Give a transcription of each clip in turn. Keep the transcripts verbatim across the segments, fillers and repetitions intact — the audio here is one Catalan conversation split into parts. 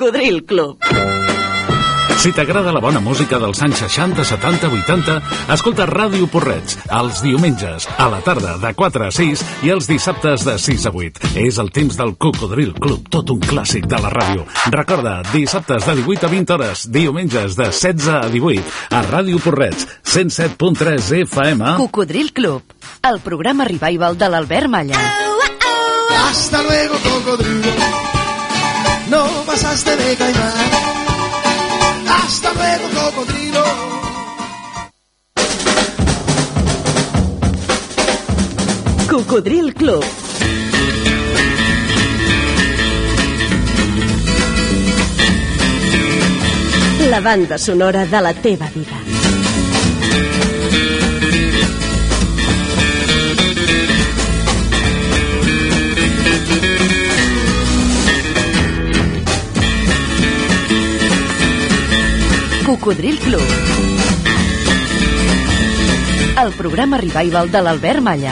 Cocodril Club. Si t'agrada la bona música dels anys seixanta, setanta, vuitanta, escolta Ràdio Porreig els diumenges a la tarda de quatre a sis i els dissabtes de sis a vuit. És el temps del Cocodril Club, tot un clàssic de la ràdio. Recorda, dissabtes de divuit a vint hores, diumenges de setze a divuit, a Ràdio Porreig, cent set punt tres F M. Cocodril Club, el programa revival de l'Albert Malla. Hasta luego, cocodrilo. No pasaste de caimán. Hasta luego, cocodrilo. Cocodril Club. La banda sonora de la teva vida. Cocodril Club, el programa revival de l'Albert Malla.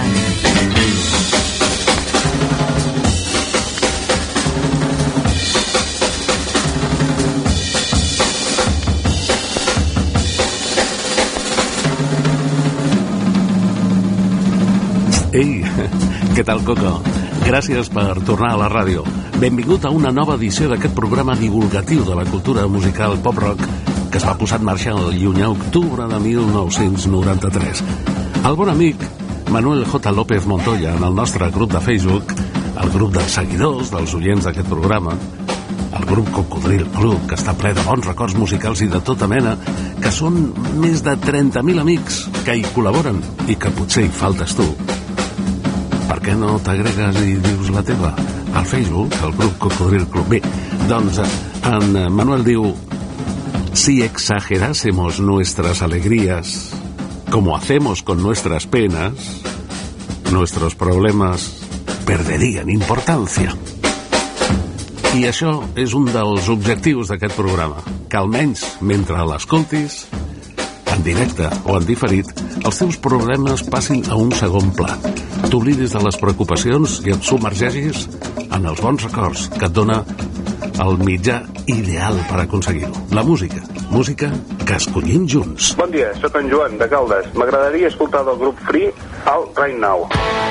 Ei, què tal, Coco? Gràcies per tornar a la ràdio. Benvingut a una nova edició d'aquest programa divulgatiu de la cultura musical pop-rock que es va posar en marxa el llunyà octubre de mil nou-cents noranta-tres. El bon amic Manuel J. López Montoya, en el nostre grup de Facebook, el grup dels seguidors, dels oients d'aquest programa, el grup Cocodril Club, que està ple de bons records musicals i de tota mena, que són més de trenta mil amics que hi col·laboren i que potser hi faltes tu. Per què no t'agregues i dius la teva? Al Facebook, al grup Cocodril Club. Bé, doncs en Manuel diu: si exagerásemos nuestras alegrías como hacemos con nuestras penas, nuestros problemas perderían importancia. I això és un dels objectius d'aquest programa, que almenys mentre l'escoltis, en directe o en diferit, els teus problemes passin a un segon pla. T'oblidis de les preocupacions i et submergeixis en els bons records que et dona el mitjà ideal per aconseguir-ho. La música. Música que escollim junts. Bon dia, sóc en Joan, de Caldes. M'agradaria escoltar del grup Free al Right Now.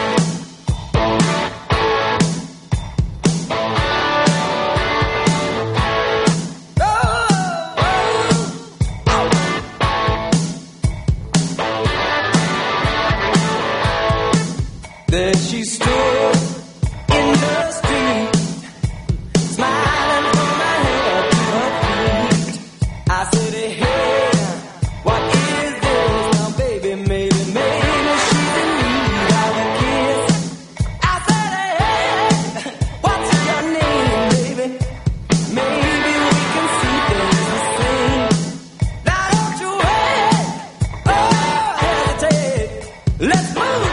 There she stood in the street, smiling from my head to her feet. I said, hey, what is this now, baby? Maybe, maybe she's in need of a kiss. I said, hey, what's your name, baby? Maybe we can see things the same. Now don't you wait, oh, hesitate. Let's move.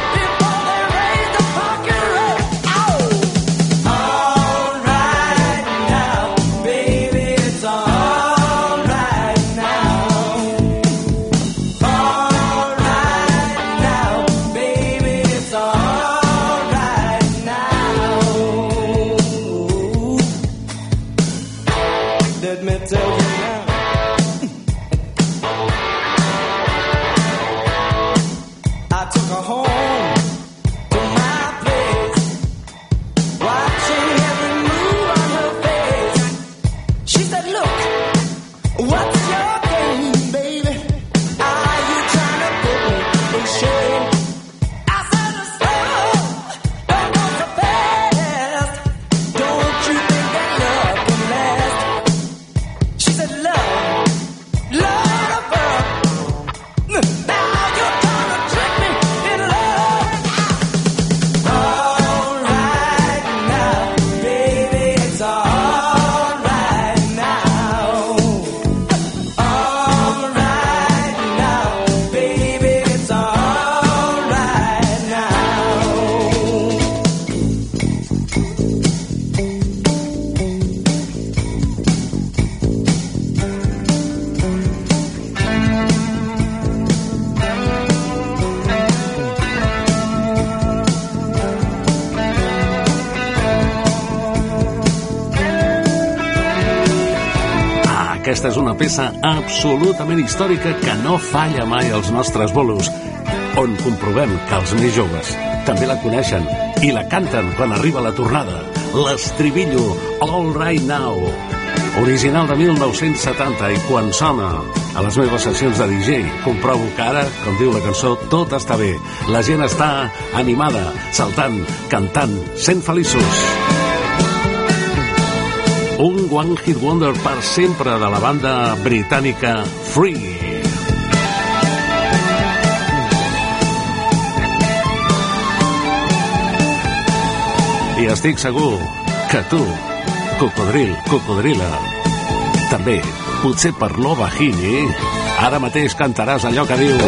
She said, love. Aquesta és una peça absolutament històrica que no falla mai als nostres bolos, on comprovem que els més joves també la coneixen i la canten quan arriba la tornada. L'estribillo All Right Now, original de mil nou-cents setanta, i quan sona a les meves sessions de D J comprovo que ara, com diu la cançó, tot està bé. La gent està animada, saltant, cantant, sent feliços. Un One Hit Wonder per sempre de la banda britànica Free. I estic segur que tu, cocodril, cocodrila, també, potser per l'Ovahini, ara mateix cantaràs allò que diu...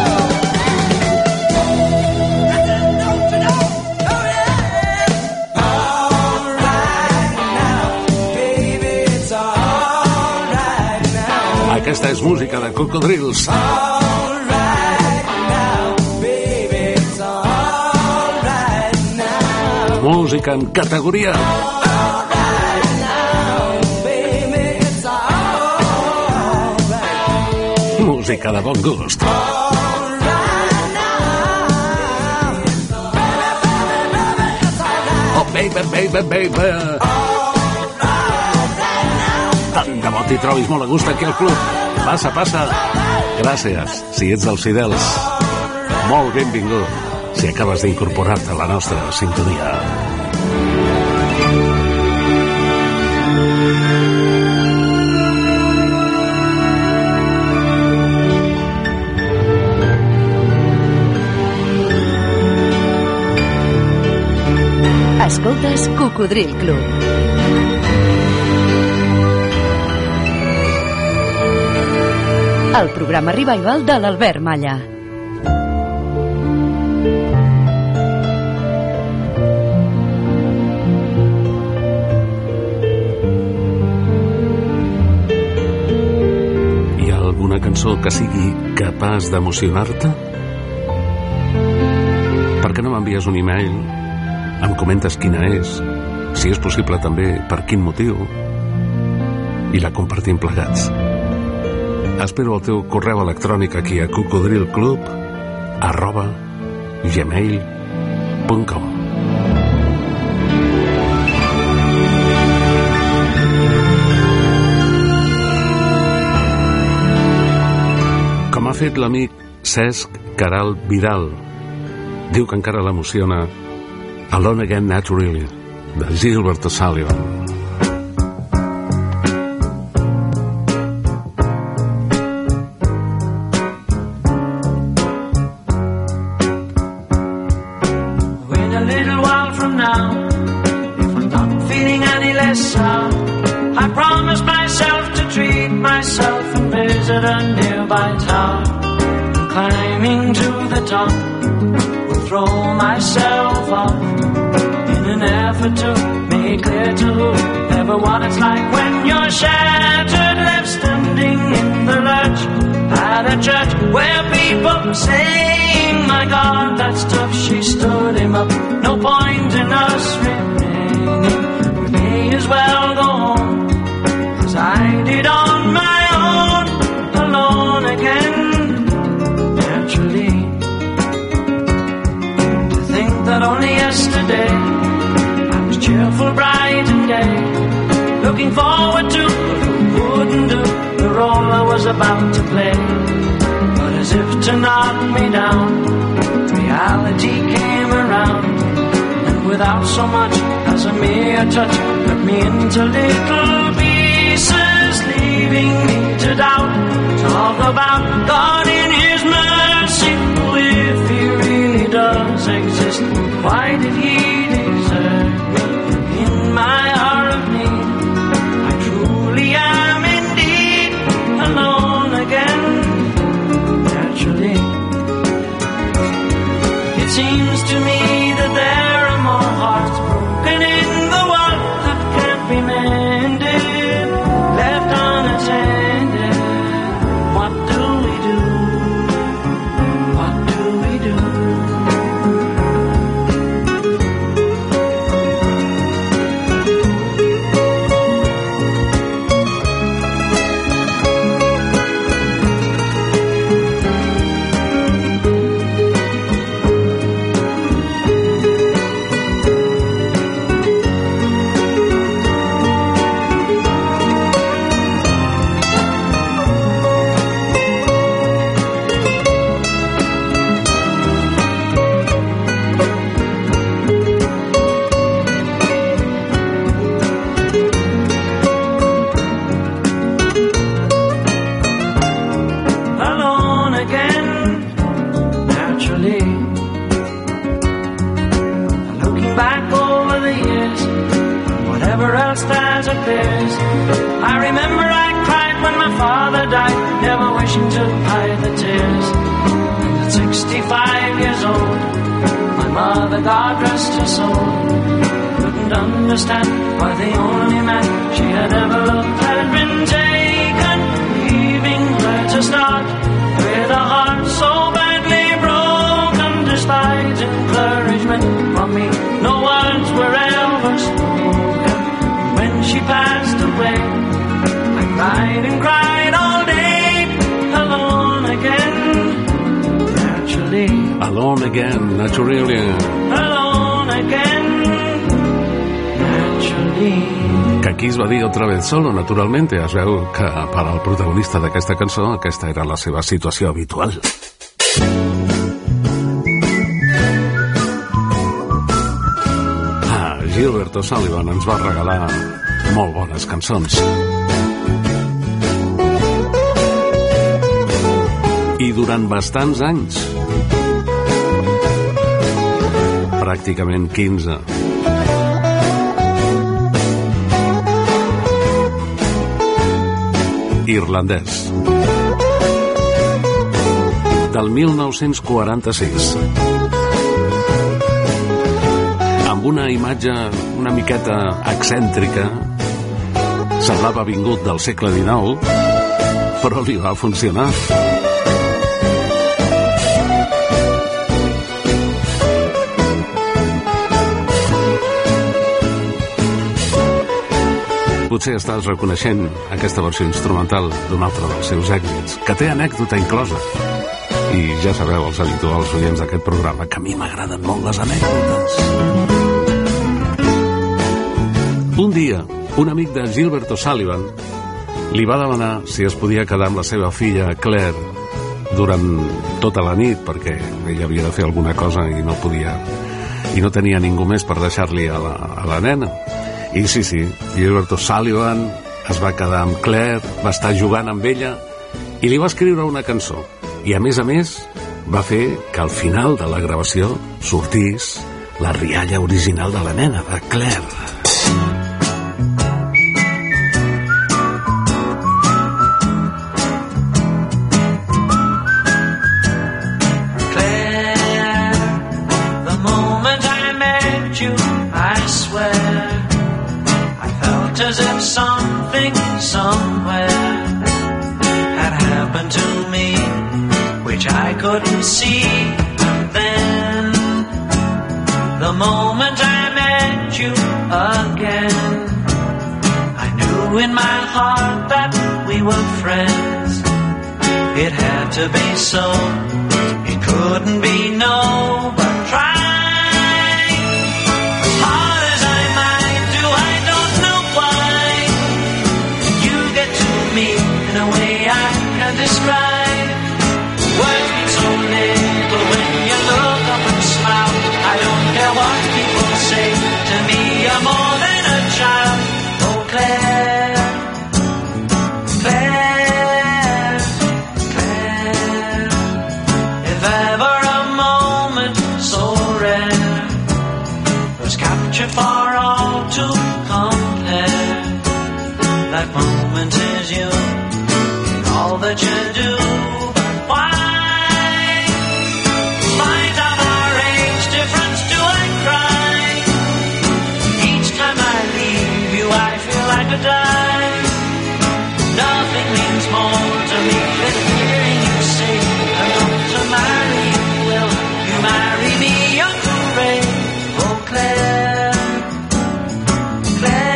Aquesta és música de cocodrils. Música en categoria. Música de bon gust. Oh, baby, baby, baby. Tant de bo t'hi trobis molt a gust aquí al club. Passa, passa. Gràcies, si ets dels fidels. Molt benvingut, si acabes d'incorporar-te a la nostra sintonia. Escoltes Cocodril Club. El programa revival de l'Albert Malla. Hi ha alguna cançó que sigui capaç d'emocionar-te? Per què no m'envies un e-mail? Em comentes quina és, si és possible també per quin motiu, i la compartim plegats. Espero el teu correu electrònic aquí a cocodrilclub arroba gmail punt com. Com ha fet l'amic Cesc Caral Vidal, diu que encara l'emociona Alone Again Naturally, de Gilbert O'Sullivan. About to play, but as if to knock me down, reality came around, and without so much as a mere touch, cut me into little pieces, leaving me to doubt. Talk about God in His mercy, if He really does exist, why did He desert me in my hour of need? I truly am indeed alone again, naturally. It seems to me that there are more hearts broken in the world that can't be mended father died, never wishing to hide the tears. And at sixty-five years old, my mother, God rest her soul, couldn't understand why the only man she had ever loved had been taken, leaving her to start with a heart so badly broken. Despite encouragement from me, no words were ever spoken. When she passed away, I cried and cried all day, alone again, naturally. Alone again, naturally. Alone again, naturally. Que aquí es va dir otra vez solo, naturalmente. Es veu que per al protagonista d'aquesta cançó aquesta era la seva situació habitual. Ah, Gilbert O'Sullivan ens va regalar molt bones cançons. I durant bastants anys, pràcticament quinze, irlandès, del mil nou-cents quaranta-sis, amb una imatge una miqueta excèntrica, semblava vingut del segle dinou, però li va funcionar. Potser estàs reconeixent aquesta versió instrumental d'un altre dels seus èxits, que té anècdota inclosa. I ja sabeu, els habituals oients d'aquest programa, que a mi m'agraden molt les anècdotes. Un dia, un amic de Gilbert O'Sullivan li va demanar si es podia quedar amb la seva filla Claire durant tota la nit, perquè ella havia de fer alguna cosa i no podia, i no tenia ningú més per deixar-li a la, a la nena. I sí, sí, Gilbert O'Sullivan es va quedar amb Claire, va estar jugant amb ella i li va escriure una cançó. I a més a més va fer que al final de la gravació sortís la rialla original de la nena, de Claire. As if something somewhere had happened to me, which I couldn't see. And then, the moment I met you again, I knew in my heart that we were friends. It had to be so, it couldn't be no, but try. In a way I can describe. Words mean so little when you look up and smile. I don't care what people say, to me you're more than a child. Oh Claire, Claire, Claire, if ever a moment so rare was captured for all to compare, that moment is you. All that you do, but why? Spite of our age difference, do I cry? Each time I leave you, I feel like a die. Nothing means more to me than hearing you say, I'm going to marry you. Will you marry me, Uncle Ray? Oh Claire, Claire.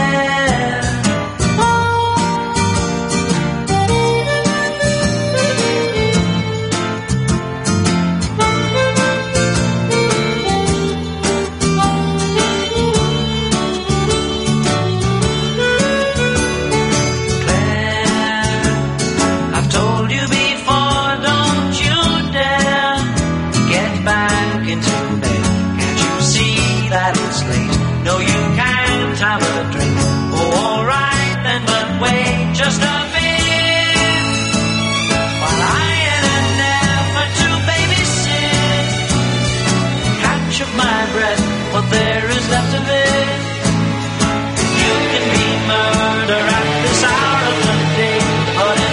What there is left of it. You can be murder at this hour of the day, but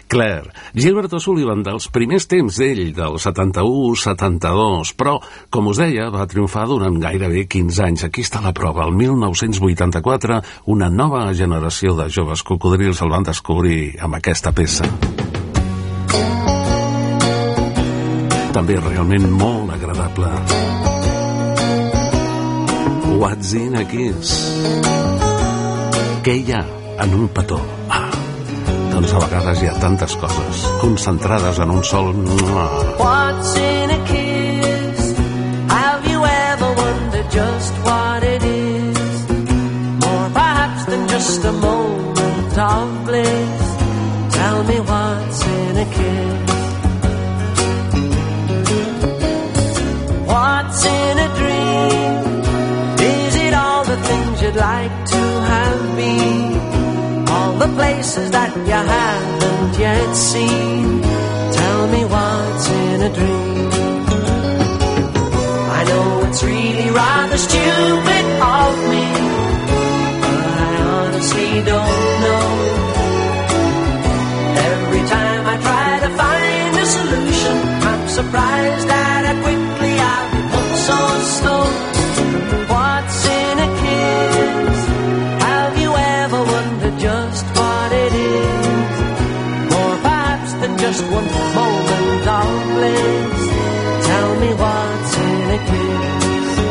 Claire, Gilbert O'Sullivan, dels primers temps d'ell, del setanta-u setanta-dos, però, com us deia, va triomfar durant gairebé quinze anys. Aquí està la prova. El mil nou-cents vuitanta-quatre, una nova generació de joves cocodrils el van descobrir amb aquesta peça. També realment molt agradable. What's in a kiss? Què hi ha en un petó? Ah, doncs a vegades hi ha tantes coses concentrades en un sol... What's in a kiss? Have you ever wondered just what it is? More perhaps than just a moment of bliss. Tell me what's in a kiss? What's in a dream? Is it all the things you'd like to have been? All the places that you haven't yet seen. Tell me what's in a dream. I know it's really rather stupid of me, but I honestly don't know. Every time I try to find a solution, I'm surprised at how quickly I've become so slow. What's in a kiss? Have you ever wondered just what it is? More perhaps than just one moment of bliss. Tell me what's in a kiss?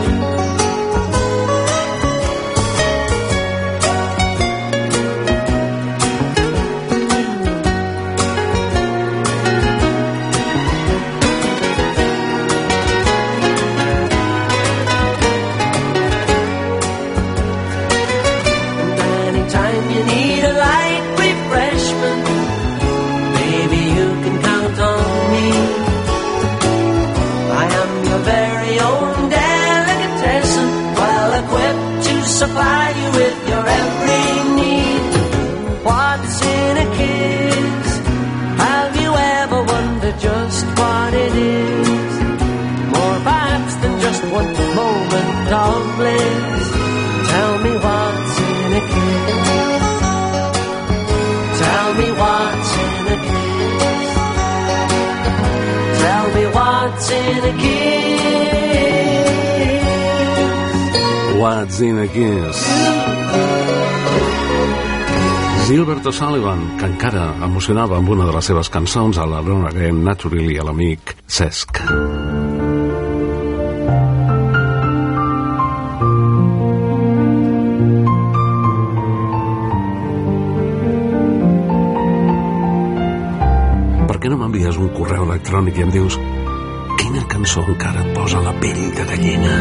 Supply you with your every need. What's in a kiss? Have you ever wondered just what it is? More perhaps than just one moment of bliss. Tell me what's in a kiss? Tell me what's in a kiss? Tell me what's in a kiss? What's in a kiss? Gilbert O'Sullivan, que encara emocionava amb una de les seves cançons a la Alone Again, Naturally, a l'amic Cesc. Per què no m'envies un correu electrònic i em dius quina cançó encara et posa la pell de gallina?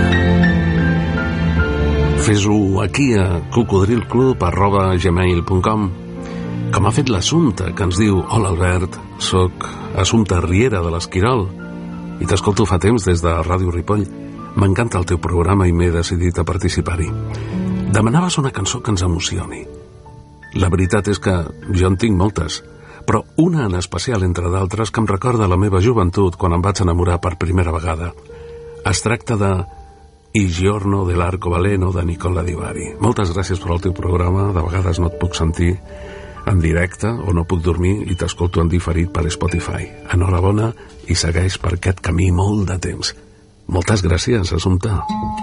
Fes-ho aquí a cocodrilclub arroba gmail punt com, com ha fet l'Assumpta, que ens diu: hola Albert, soc Assumpta Riera de l'Esquirol i t'escolto fa temps des de Ràdio Ripoll. M'encanta el teu programa i m'he decidit a participar-hi. Demanaves una cançó que ens emocioni. La veritat és que jo en tinc moltes, però una en especial, entre d'altres, que em recorda la meva joventut quan em vaig enamorar per primera vegada. Es tracta de I giorno dell'arcobaleno de Nicola Di Bari. Moltes gràcies per al teu programa. De vegades no et puc sentir en directe o no puc dormir i t'escolto en diferit per Spotify. Enhorabona i segueix per aquest camí molt de temps. Moltes gràcies, Assumpta.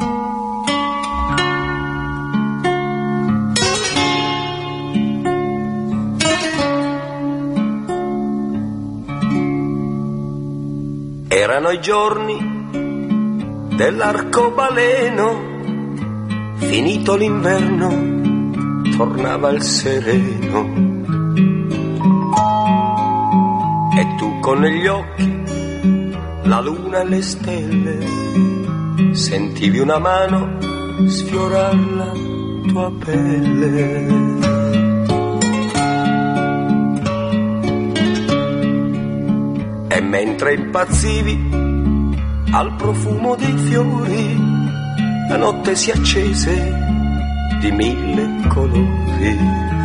Erano i giorni dell'arcobaleno, finito l'inverno, tornava il sereno. E tu con negli occhi la luna e le stelle, sentivi una mano sfiorar la tua pelle. E mentre impazzivi al profumo dei fiori, la notte si accese di mille colori.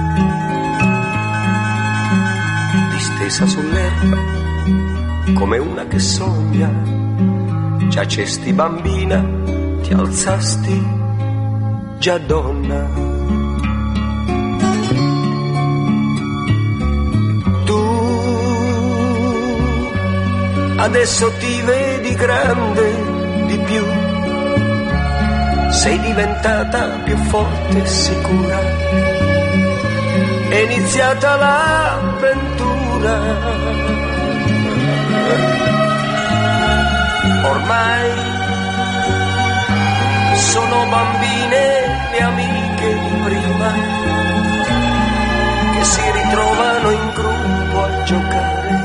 Distesa sull'erba come una che sogna, giacesti bambina, ti alzasti già donna. Tu adesso ti vedi grande di più, sei diventata più forte e sicura, è iniziata l'avventura, ormai sono bambine le amiche di prima che si ritrovano in gruppo a giocare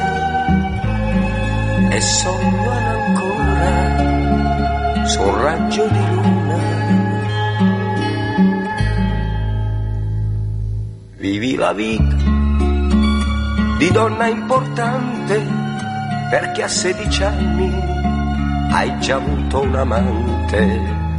e sognano ancora su un raggio di luna. Vivi la vita di donna importante perché a sedici anni hai già avuto un amante,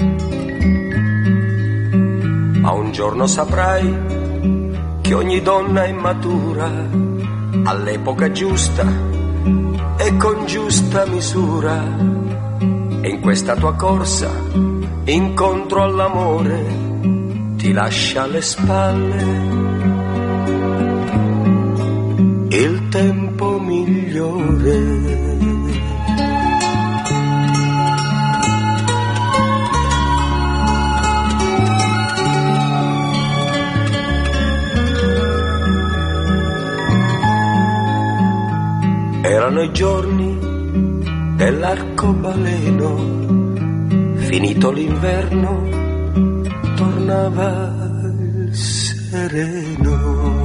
ma un giorno saprai che ogni donna è matura all'epoca giusta e con giusta misura, e in questa tua corsa incontro all'amore ti lascia alle spalle il tempo migliore. Erano i giorni dell'arcobaleno, finito l'inverno tornava il sereno.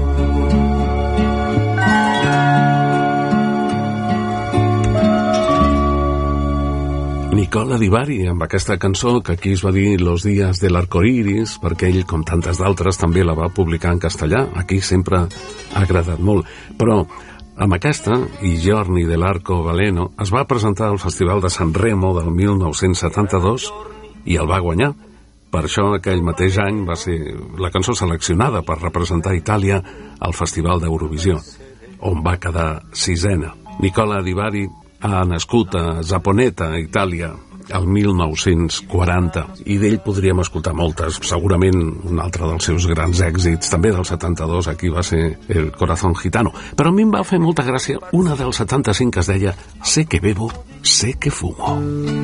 Nicola Di Bari, amb aquesta cançó que aquí es va dir Los días del arco iris, perquè ell, com tantes d'altres, també la va publicar en castellà. Aquí sempre ha agradat molt. Però amb aquesta, i Giorni dell'Arcobaleno, es va presentar al Festival de San Remo del mil nou-cents setanta-dos i el va guanyar. Per això aquell mateix any va ser la cançó seleccionada per representar Itàlia al Festival d'Eurovisió, on va quedar sisena. Nicola Di Bari ha nascut a Zaponeta, Itàlia, el mil nou-cents quaranta, i d'ell podríem escoltar moltes. Segurament un altre dels seus grans èxits, també del setanta-dos, aquí va ser El corazón gitano. Però a mi em va fer molta gràcia una del setanta-cinc que es deia Sé que bebo, sé que fumo.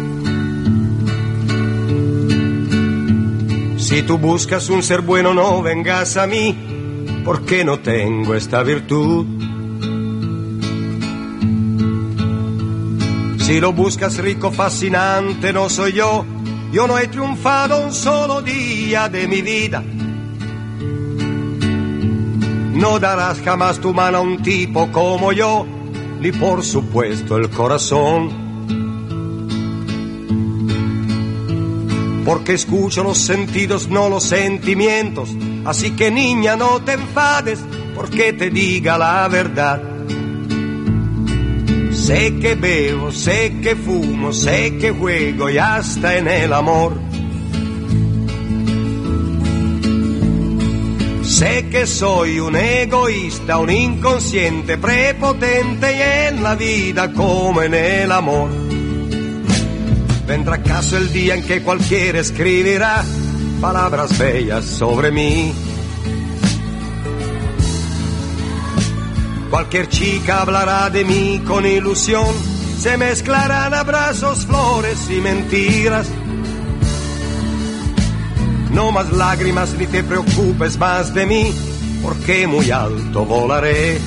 Si tú buscas un ser bueno, no vengas a mí, porque no tengo esta virtud. Si lo buscas rico, fascinante, no soy yo. Yo no he triunfado un solo día de mi vida. No darás jamás tu mano a un tipo como yo, ni por supuesto el corazón. Porque escucho los sentidos, no los sentimientos. Así que niña, no te enfades, porque te diga la verdad. Sé que bebo, sé que fumo, sé que juego y hasta en el amor. Sé que soy un egoísta, un inconsciente, prepotente y en la vida como en el amor. ¿Vendrá acaso el día en que cualquiera escribirá palabras bellas sobre mí? Cualquier chica hablará de mí con ilusión, se mezclarán abrazos, flores y mentiras. No más lágrimas ni te preocupes más de mí, porque muy alto volaré.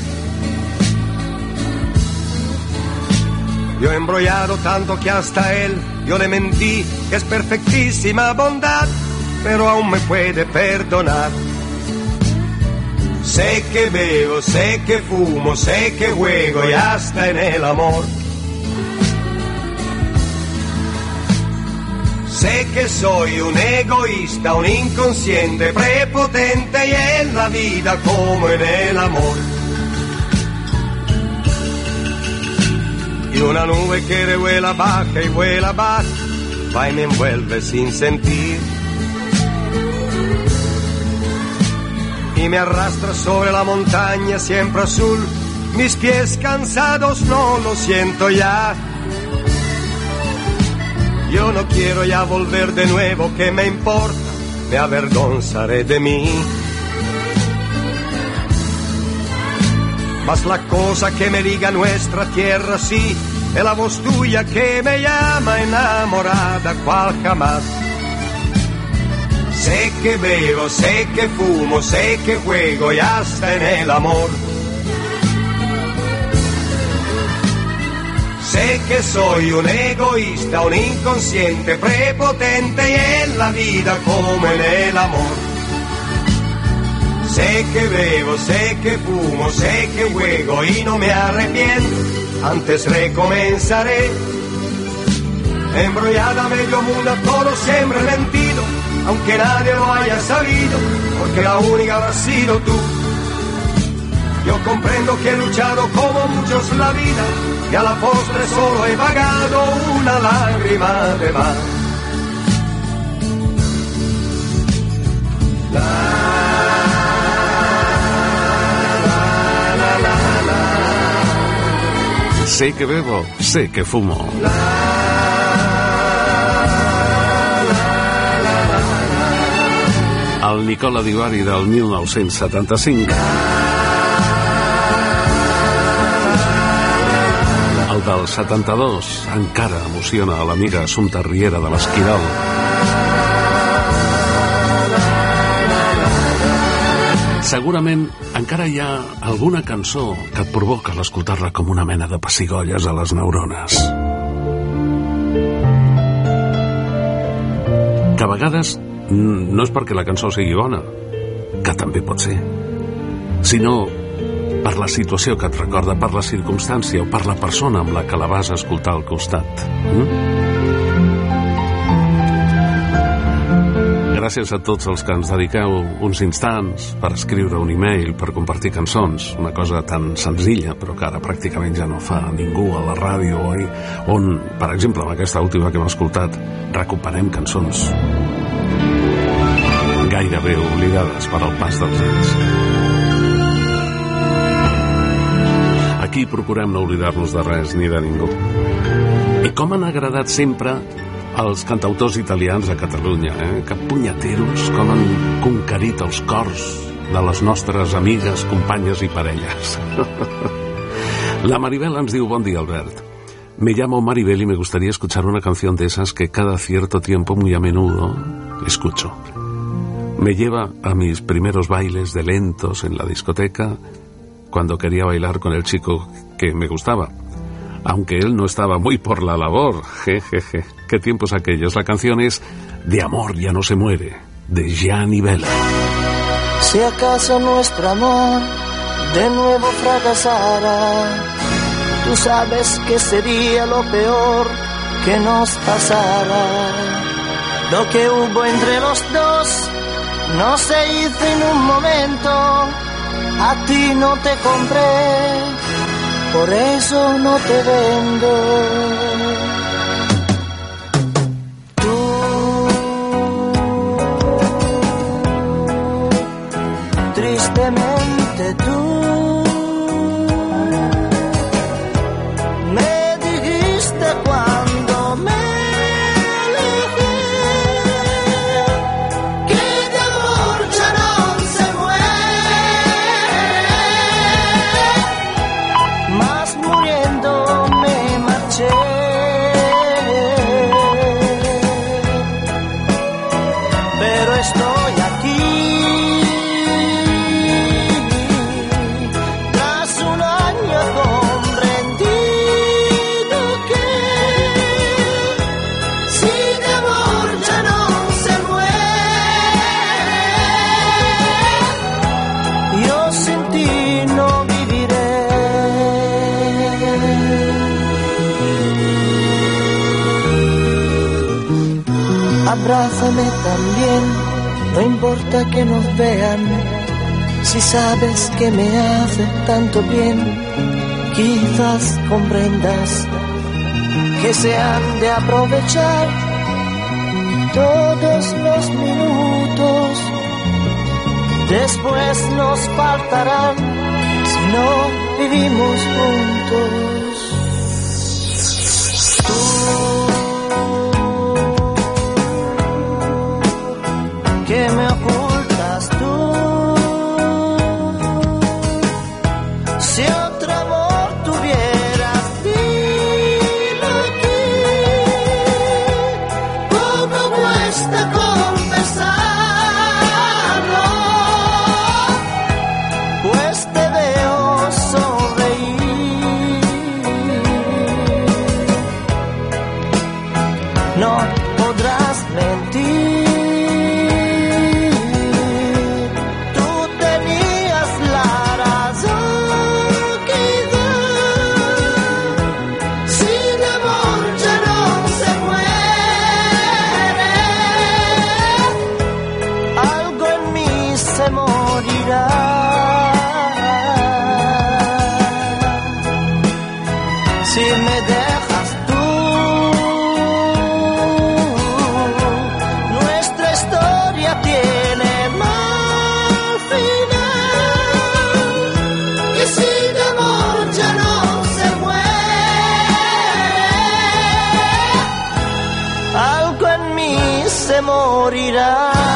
Yo he embrollado tanto que hasta él yo le mentí, que es perfectísima bondad, pero aún me puede perdonar. Sé que bebo, sé que fumo, sé que juego y hasta en el amor. Sé que soy un egoísta, un inconsciente, prepotente y en la vida como en el amor. Y una nube que revuela baja y vuela baja, va y me envuelve sin sentir. Y me arrastra sobre la montaña siempre azul, mis pies cansados no lo siento ya. Yo no quiero ya volver de nuevo, ¿qué me importa? Me avergonzaré de mí. Mas la cosa que me liga a nuestra tierra sí, es la voz tuya que me llama enamorada cual jamás. Sé que bebo, sé que fumo, sé que juego y hasta en el amor. Sé que soy un egoísta, un inconsciente, prepotente y en la vida como en el amor. Sé que bebo, sé que fumo, sé que juego y no me arrepiento, antes recomenzaré. Embrollada medio mundo, todo siempre mentido, aunque nadie lo haya sabido, porque la única habrá sido tú. Yo comprendo que he luchado como muchos la vida, y a la postre solo he pagado una lágrima de más. La, la, la, la, la. Sé que bebo, sé que fumo. La, El Nicola Di Bari del mil nou-cents setanta-cinc. El del setanta-dos encara emociona a l'amiga Assumpta Riera de l'Esquirol. Segurament encara hi ha alguna cançó que et provoca l'escoltar-la com una mena de pessigolles a les neurones. Que a vegades no és perquè la cançó sigui bona, que també pot ser, sinó per la situació que et recorda, per la circumstància o per la persona amb la que la vas escoltar al costat. Mm? Gràcies a tots els que ens dediqueu uns instants per escriure un e-mail, per compartir cançons, una cosa tan senzilla però que ara pràcticament ja no fa ningú a la ràdio, oi? On, per exemple, amb aquesta última que hem escoltat, recuperem cançons gairebé oblidades per al pas dels anys. Aquí procurem no oblidar-nos de res ni de ningú. I com han agradat sempre els cantautors italians a Catalunya, eh? Que punyeteros, com han conquerit els cors de les nostres amigues, companyes i parelles. La Maribel ens diu: bon dia, Albert. Me llamo Maribel y me gustaría escuchar una canción de esas que cada cierto tiempo, muy a menudo, escucho. Me lleva a mis primeros bailes de lentos en la discoteca, cuando quería bailar con el chico que me gustaba, aunque él no estaba muy por la labor. Jejeje, qué tiempos aquellos. La canción es De amor ya no se muere, de Gianni Vella. Si acaso nuestro amor de nuevo fracasara, tú sabes que sería lo peor que nos pasara. Lo que hubo entre los dos no se hizo en un momento, a ti no te compré, por eso no te vendo. Tú, tristemente tú, me dijiste cuando me abrázame también, no importa que nos vean, si sabes que me hace tanto bien, quizás comprendas que se han de aprovechar todos los minutos, después nos faltarán si no vivimos juntos. Tú, ¿qué me ocultas tú? Si otro amor tuvieras, dime mentir. Tú tenías la razón, quizás. Si el amor ya no se muere, algo en mí se morirá. Si me dejas tú, nuestra historia tiene mal final. Y si de amor ya no se muere, algo en mí se morirá.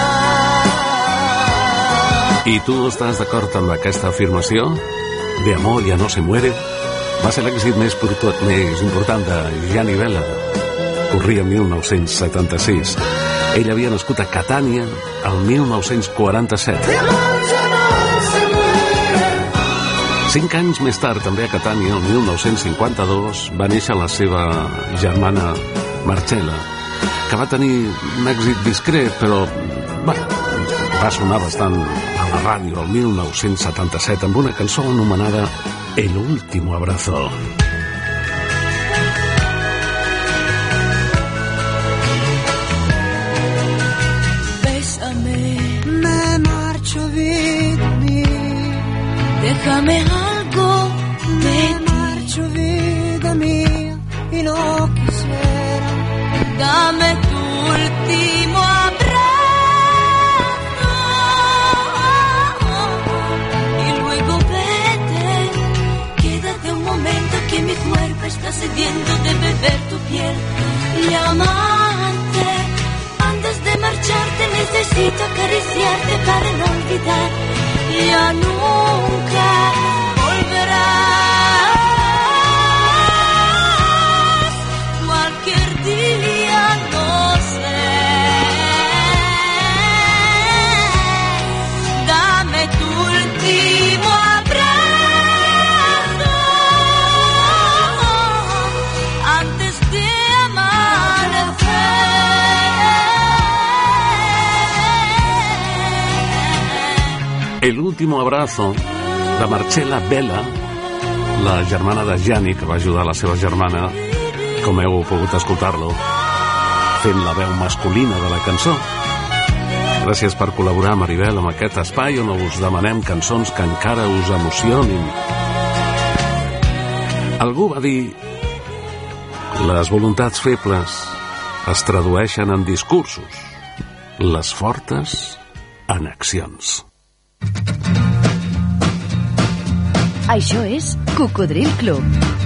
I tu estàs d'acord amb aquesta afirmació? De amor ja no se muere? Va ser l'èxit més, més important de Gianni Vella. Corria mil nou-cents setanta-sis. Ell havia nascut a Catània el mil nou-cents quaranta-set. Cinc anys més tard, també a Catània, el mil nou-cents cinquanta-dos, va néixer la seva germana Marcella, que va tenir un èxit discret, però va, va sonar bastant a la ràdio el mil nou-cents setanta-set amb una cançó anomenada El último abrazo. Bésame, me marcho, vida mía. Déjame algo, me marcho, vida mía. Y no quisiera, dame tu último abrazo. Y luego vete, quédate un momento que mi cuerpo está sediento de beber tu piel y amarte. Antes de marcharte necesito acariciarte para no olvidar. Ya nunca volverás. Cualquier día, no sé. Dame tu último abrazo antes de amanecer. El último abrazo de Marcella Vella, la germana de Gianni, que va ajudar la seva germana, com heu pogut escoltar-lo, fent la veu masculina de la cançó. Gràcies per col·laborar, Maribel, amb aquest espai on us demanem cançons que encara us emocionin. Algú va dir: les voluntats febles es tradueixen en discursos, les fortes en accions. Això és Cocodril Club,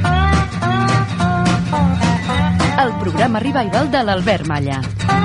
el programa revival de l'Albert Malla.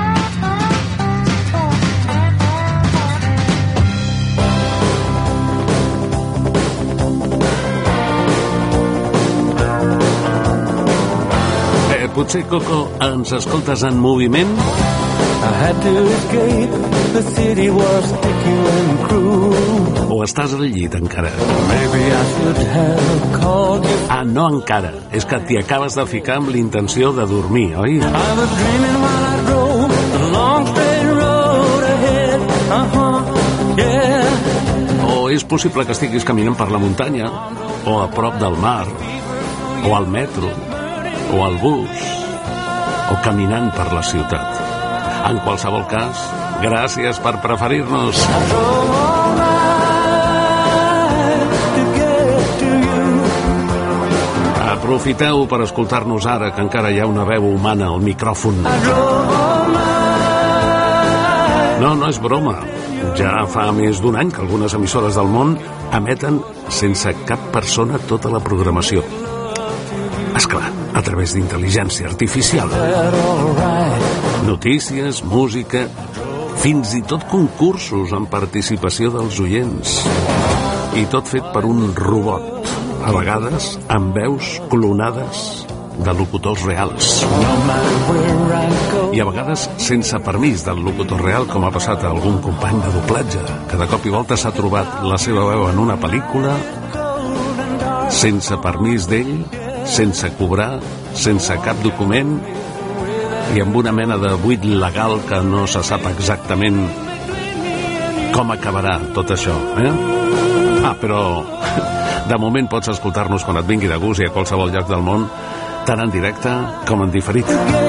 Eh, potser, Coco, ens escoltes en moviment? I had to escape, the city was sticky and cruel. O estàs al llit encara? Maybe I should have called you. Ah, no encara. És que t'hi acabes de ficar amb l'intenció de dormir, oi? I was dreaming while I drove the long straight road ahead. Uh-huh, yeah. O és possible que estiguis caminant per la muntanya, o a prop del mar, o al metro, o al bus, o caminant per la ciutat. En qualsevol cas, gràcies per preferir-nos. Aprofiteu per escoltar-nos ara, que encara hi ha una veu humana al micròfon. No, no és broma. Ja fa més d'un any que algunes emissores del món emeten sense cap persona tota la programació. Esclar, a través d'intel·ligència artificial. Notícies, música, fins i tot concursos amb participació dels oients. I tot fet per un robot, a vegades amb veus clonades de locutors reals. I a vegades sense permís del locutor real, com ha passat a algun company de doblatge, que de cop i volta s'ha trobat la seva veu en una pel·lícula sense permís d'ell, sense cobrar, sense cap document, i amb una mena de buit legal que no se sap exactament com acabarà tot això, eh? Ah, però de moment pots escoltar-nos quan et vingui de gust i a qualsevol lloc del món, tant en directe com en diferit.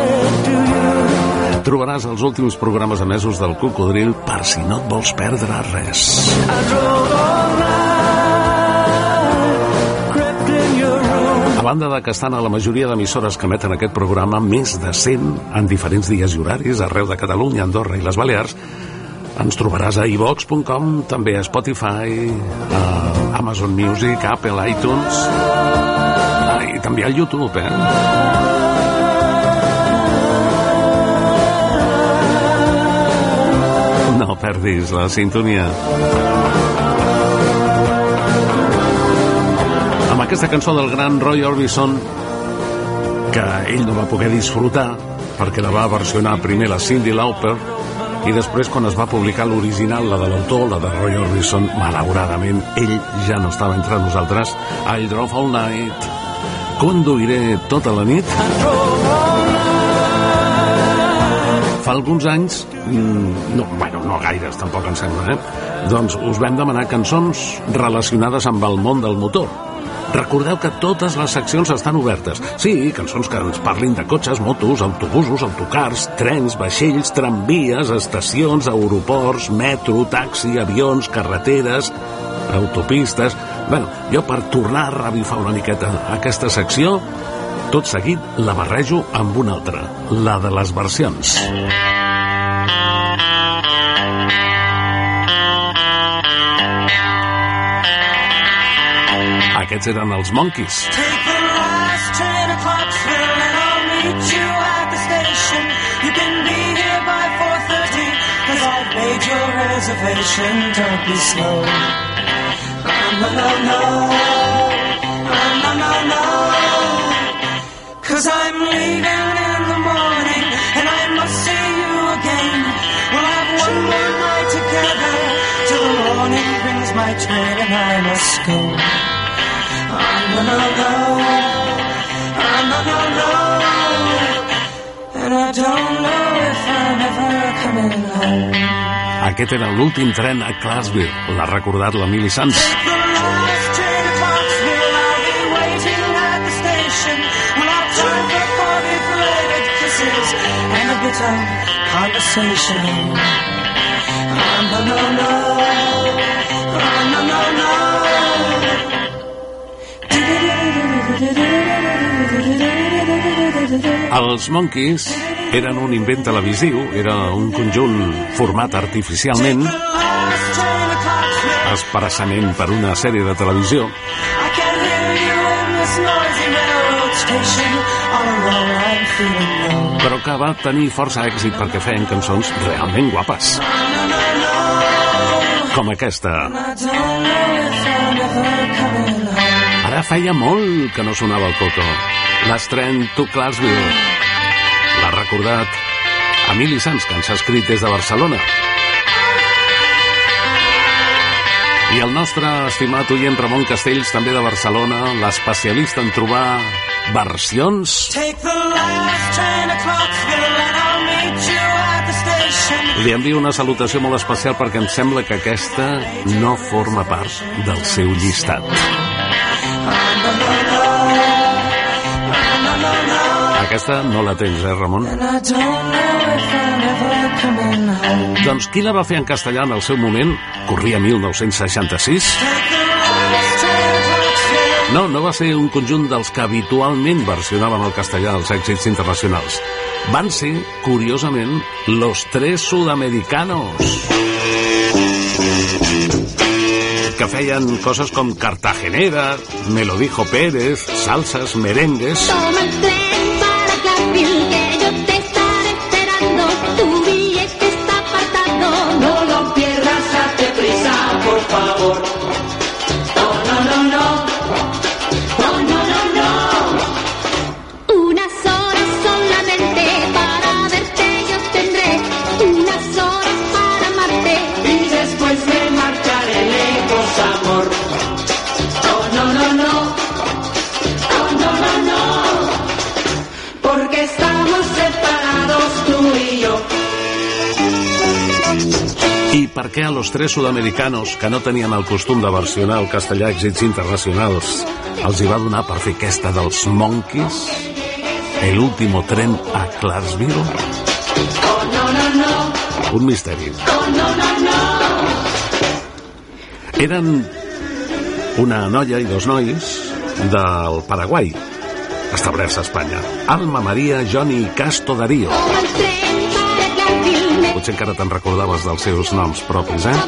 Trobaràs els últims programes emesos del Cocodril per si no et vols perdre res. A banda de que estan a la majoria d'emissores que emeten aquest programa, més de cent en diferents dies i horaris arreu de Catalunya, Andorra i les Balears, ens trobaràs a i vox punt com, també a Spotify, a Amazon Music, Apple, iTunes, i també al YouTube, eh? No perdis la sintonia. Amb aquesta cançó del gran Roy Orbison, que ell no va poder disfrutar perquè la va versionar primer la Cyndi Lauper i després, quan es va publicar l'original, la de l'autor, la de Roy Orbison, malauradament ell ja no estava entre nosaltres. I drove all night, conduiré tota la nit. Fa alguns anys, no, bueno, no gaires, tampoc em sembla, eh? Doncs us vam demanar cançons relacionades amb el món del motor. Recordeu que totes les seccions estan obertes. Sí, cançons que ens parlin de cotxes, motos, autobusos, autocars, trens, vaixells, tramvies, estacions, aeroports, metro, taxi, avions, carreteres, autopistes... Bueno, jo per tornar a revifar una miqueta aquesta secció, tot seguit la barrejo amb una altra, la de les versions. Aquests eren els Monkeys. Take the last train to Clarksville and I'll meet you at the station. You can be here by four thirty cause I've made your reservation. Don't be slow. No, no, no. No, no, no. Cause I'm leaving in the morning and I must see you again. We'll have one more night together till the morning brings my train and I must go. No, no, no, no, no, no, and I don't know if I'm ever coming home. Aquest era l'últim tren a Clarksville, l'ha recordat la Mili Sanz. Take the last train to Clarksville, I'll be waiting at the station. We'll have time for coffee-flavored kisses and a bit of conversation. Oh, no, no, no, oh, no, no, no. Els Monkeys eren un invent televisiu, era un conjunt format artificialment, expressament per una sèrie de televisió, però que va tenir força èxit perquè feien cançons realment guapes, com aquesta. Ara feia molt que no sonava el Coco. Last Train to Clarksville. L'ha recordat Emili Sanz, que ens ha escrit des de Barcelona. I el nostre estimat oient Ramon Castells, també de Barcelona, l'especialista en trobar versions. Li envio una salutació molt especial perquè em sembla que aquesta no forma part del seu llistat. Aquesta no la tens, eh, Ramon? Doncs qui la va fer en castellà en el seu moment? Corria mil nou-cents seixanta-sis? No, no va ser un conjunt dels que habitualment versionaven el castellà dels èxits internacionals. Van ser, curiosament, Los Tres Sudamericanos, que feien coses com Cartagenera, Me lo dijo Pérez, salsas, merengues. Toma el tren para Clarksville, que yo te estaré esperando. Tu billete está apartado. No lo pierdas, hazte prisa, por favor. No, no, no, no. No, no, no, no. Unas horas solamente para verte yo tendré. Unas horas para amarte. Y después me marcharé lejos, amor. Oh, no, no, no. Oh, no, no, no. Porque estamos separados. I per què a los tres sudamericanos que no tenien el costum de versionar el castellà èxits internacionals els hi va donar per fer aquesta dels Monkeys, El último tren a Clarksville? Un misteri. Eren una noia i dos nois del Paraguai, establerts a Espanya. Alma Maria, Johnny i Casto Darío. Potser encara te'n recordaves dels seus noms propis, eh?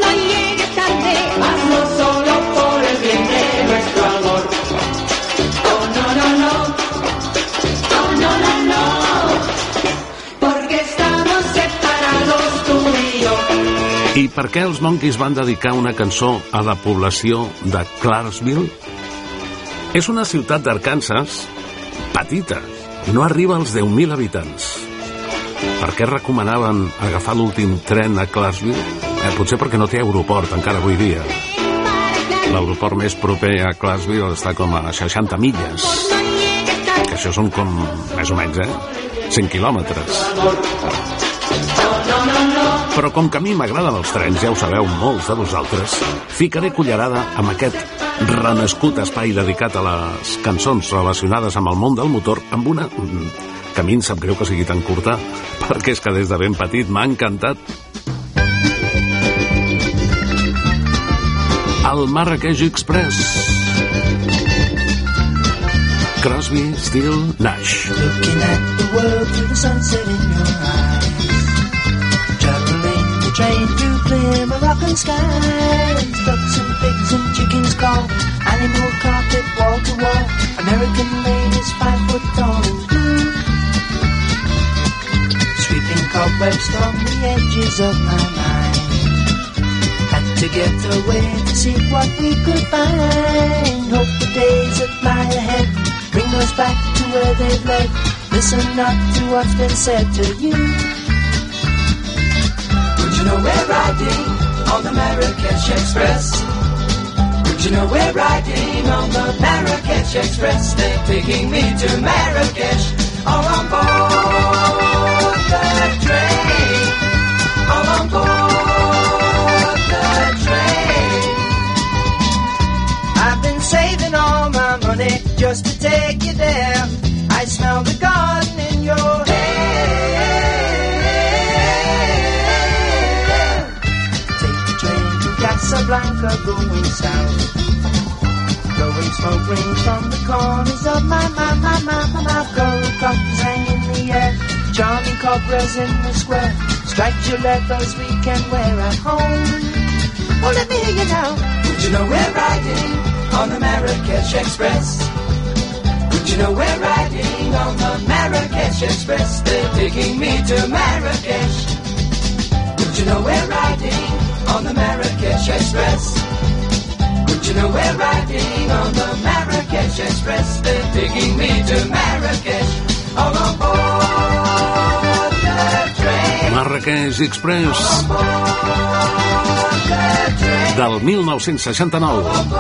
I per què els Monkeys van dedicar una cançó a la població de Clarksville? És una ciutat d'Arkansas petita, no arriba als deu mil habitants. Per què recomanaven agafar l'últim tren a Clarksville? Eh, potser perquè no té aeroport encara avui dia. L'aeroport més proper a Clarksville està com a seixanta milles, que això són com, més o menys, eh? cent quilòmetres. Però com que a mi m'agraden els trens, ja ho sabeu molts de vosaltres, ficaré cullerada amb aquest renascut espai dedicat a les cançons relacionades amb el món del motor, amb una que a mi em sap greu que sigui tan curta, perquè és que des de ben petit m'ha encantat. El Marrakech Express. Crosby, Still, Nash. Looking at the world through the sunset in your eyes, traveling the train through clear Moroccan skies, ducks and pigs and chickens call, animal carpet wall to wall, American ladies five foot tall and blue, sweeping cobwebs from the edges of my mind. Had to get away to see what we could find. Hope the days that lie ahead bring us back to where they've led. Listen not to what's been said to you. Would you know we're riding on the Marrakech Express? Would you know we're riding on the Marrakech Express? They're taking me to Marrakech, all on board the train, all on board the train. I've been saving all my money just to take you there. I smell the garden in your hair. Take the train to Casablanca going south, blowing smoke rings from the corners of my, my, my, my, my mouth. Gold coffins hang in the air, charming cobras in the square. Strike your leathers we can wear at home. Oh, let me hear you now. Would you know we're riding on the Marrakech Express? Would you know we're riding on the Marrakech Express? They're taking me to Marrakech. Would you know we're riding on the Marrakech Express? Would you know we're riding on the Marrakech Express? They're taking me to Marrakech, all on board the train. Marrakech Express del mil nou-cents seixanta-nou.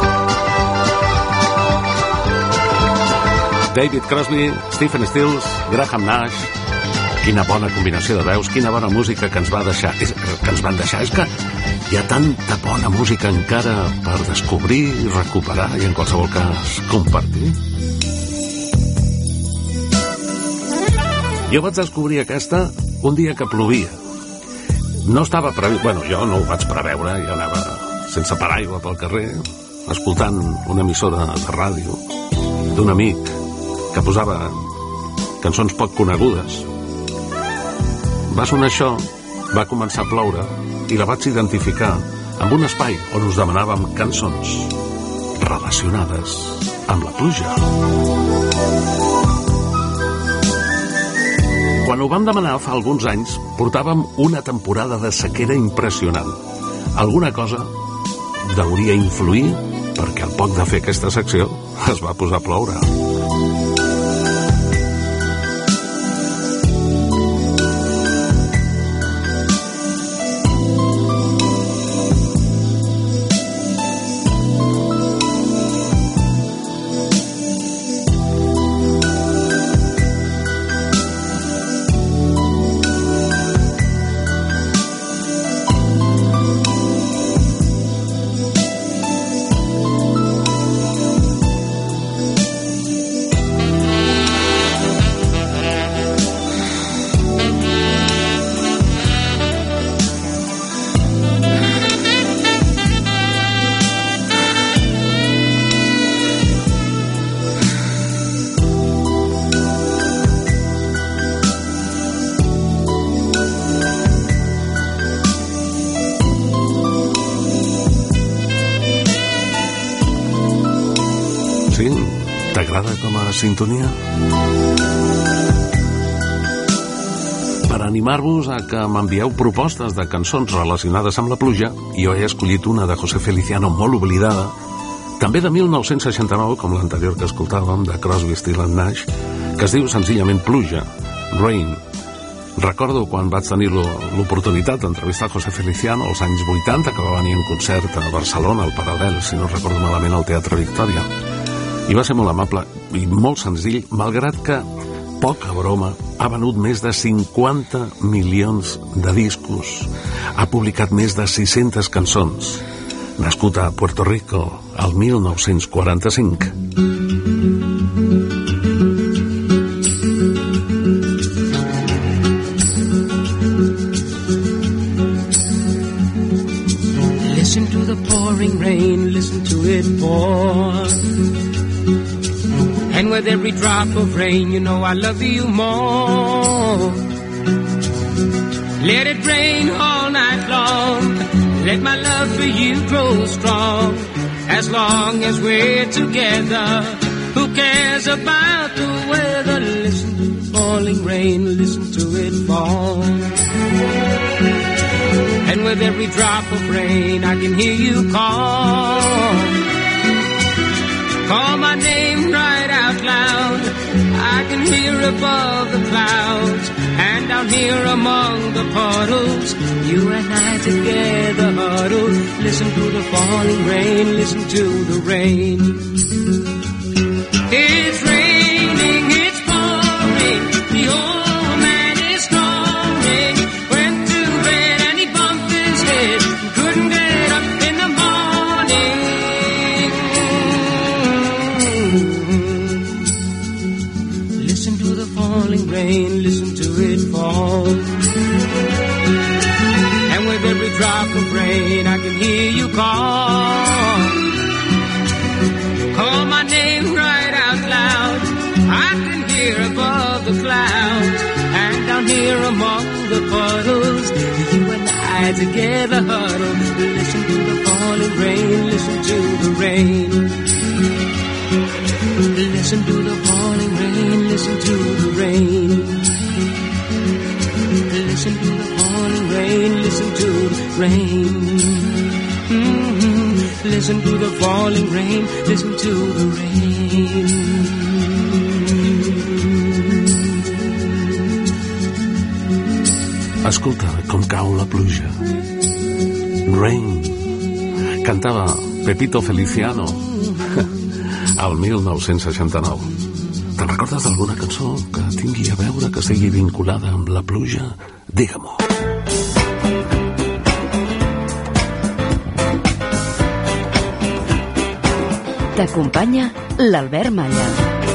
David Crosby, Stephen Stills, Graham Nash. Quina bona combinació de veus, quina bona música que ens va deixar, és, que ens van deixar. És que hi ha tanta bona música encara per descobrir, recuperar i en qualsevol cas compartir. Jo vaig descobrir aquesta un dia que plovia. No estava previst, bueno, jo no ho vaig preveure, jo anava sense paraigua pel carrer, escoltant una emissora de ràdio d'un amic que posava cançons poc conegudes. Va sonar això, va començar a ploure i la vaig identificar amb un espai on us demanàvem cançons relacionades amb la pluja. Quan ho vam demanar fa alguns anys, portàvem una temporada de sequera impressionant. Alguna cosa deuria influir perquè al poc de fer aquesta secció es va posar a ploure. t'agrada com a sintonia? Per animar-vos a que m'envieu propostes de cançons relacionades amb la pluja, jo he escollit una de José Feliciano molt oblidada, també de mil nou-cents seixanta-nou, com l'anterior que escoltàvem, de Crosby, Stills and Nash, que es diu senzillament Pluja, Rain. Recordo quan vaig tenir l'oportunitat d'entrevistar José Feliciano als anys vuitanta, que va venir en concert a Barcelona, al Paral·lel, si no recordo malament, al Teatre Victòria. I va ser molt amable i molt senzill, malgrat que, poca broma, ha venut més de cinquanta milions de discos. Ha publicat més de sis-centes cançons. Nascut a Puerto Rico al mil nou-cents quaranta-cinc. Listen to the pouring rain, listen to it pour. And with every drop of rain, you know I love you more. Let it rain all night long. Let my love for you grow strong. As long as we're together, who cares about the weather? Listen to the falling rain, listen to it fall. And with every drop of rain, I can hear you call. Call my name right out loud. I can hear above the clouds, and down here among the puddles, you and I together huddle. Listen to the falling rain, listen to the rain. It's raining, it's pouring, the old man is snoring. Went to bed and he bumped his head, couldn't get up in the morning. Listen to the falling rain, listen to it fall. And with every drop of rain, I can hear you call. Call my name right out loud. I can hear above the clouds, and down here among the puddles, you and I together huddle. Listen to the falling rain, listen to the rain. Listen to the falling rain, listen to the rain. Listen to the falling rain, listen to the rain. Mm-hmm. Listen to the falling rain, listen to the rain. Escolta com cau la pluja. Rain. Cantava Pepito Feliciano al mil nou-cents seixanta-nou. Te'n recordes d'alguna cançó que tingui a veure, que sigui vinculada amb la pluja? Digue-m'ho. T'acompanya l'Albert Malla.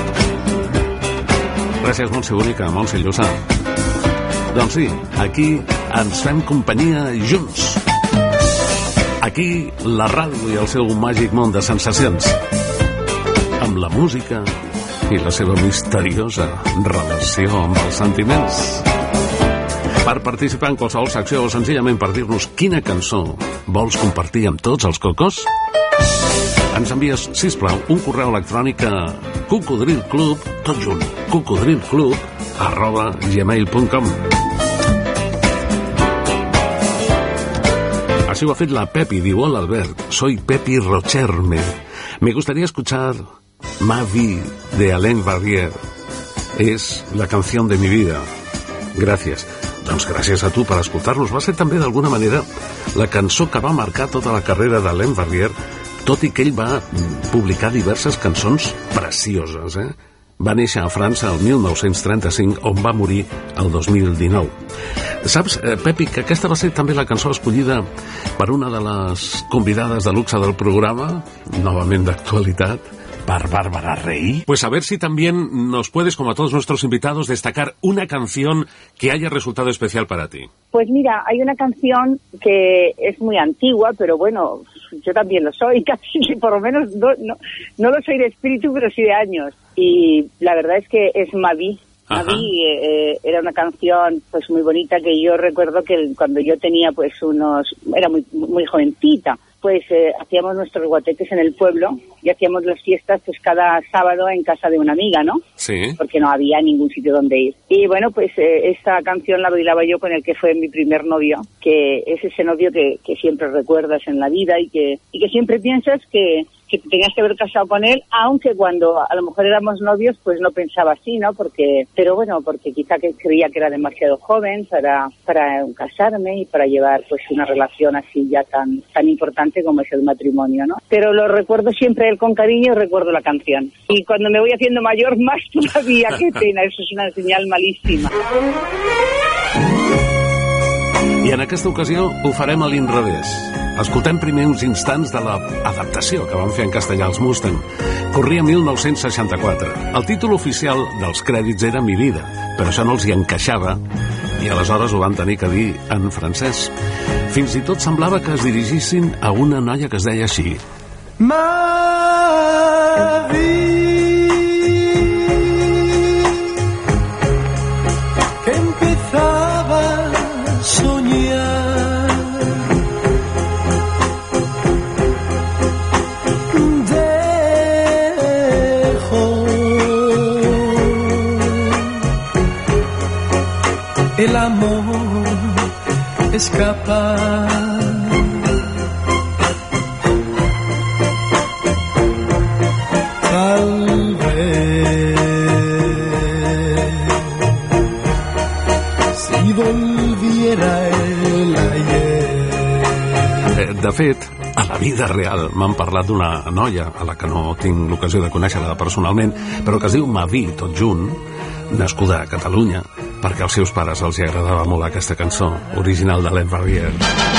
Gràcies, Montse Bonica, Montse Llussà. Doncs sí, aquí ens fem companyia junts. Aquí la ràdio i el seu màgic món de sensacions. Amb la música i la seva misteriosa relació amb els sentiments. Per participar en qualsevol secció o senzillament per dir-nos quina cançó vols compartir amb tots els cocos, ens envies, sisplau, un correu electrònic a cocodrilclub, tot junt, cocodrilclub arroba gmail punt com. Así lo ha fet la Pepi, diu: hola Albert, soy Pepi Rocherme. Me gustaría escuchar Ma Vie de Alain Barrière. Es la canción de mi vida. Gràcies. Doncs gràcies a tu per escoltar-nos. Va ser també d'alguna manera la cançó que va marcar tota la carrera d'Alain Barrière, tot i que ell va publicar diverses cançons precioses, eh? Va néixer a França el mil nou-cents trenta-cinc, on va morir el dos mil dinou. Saps, eh, Pepi, que aquesta va ser també la cançó escollida per una de les convidades de luxe del programa, novament d'actualitat, per Bárbara Rey. Pues a ver si también nos puedes, como a todos nuestros invitados, destacar una canción que haya resultado especial para ti. Pues mira, hay una canción que es muy antigua, pero bueno, yo también lo soy, casi que por lo menos no, no, no lo soy de espíritu, pero sí de años. Y la verdad es que es Ma Vie. Ma Vie eh, era una canción pues muy bonita que yo recuerdo que cuando yo tenía pues unos, era muy muy jovencita, pues eh, hacíamos nuestros guateques en el pueblo y hacíamos las fiestas pues cada sábado en casa de una amiga, ¿no? Sí. Porque no había ningún sitio donde ir. Y bueno, pues eh, esta canción la bailaba yo con el que fue mi primer novio, que es ese novio que, que siempre recuerdas en la vida y que, y que siempre piensas que, que tenías que haber casado con él, aunque cuando a lo mejor éramos novios pues no pensaba así, ¿no? Porque, pero bueno, porque quizá que creía que era demasiado joven para, para casarme y para llevar pues una relación así ya tan, tan importante como es el matrimonio, ¿no? Pero lo recuerdo siempre él con cariño y recuerdo la canción. Y cuando me voy haciendo mayor, más todavía, qué pena, eso es una senyal malíssima. I en aquesta ocasió ho farem a l'inrevés. Escoltem primer uns instants de l'adaptació que van fer en castellà els Mustang. Corria mil nou-cents seixanta-quatre. El títol oficial dels crèdits era Mi vida, però això no els hi encaixava i aleshores ho van tenir que dir en francès. Fins i tot semblava que es dirigissin a una noia que es deia així. Ma vida que empezaba a soñar dejo el amor escapar. Tal vez si volviera el ayer. De fet, a la vida real m'han parlat d'una noia a la que no tinc l'ocasió de conèixer-la personalment, però que es diu Mavi, tot junt, nascuda a Catalunya, perquè als seus pares els hi agradava molt aquesta cançó, original de Len Barrier.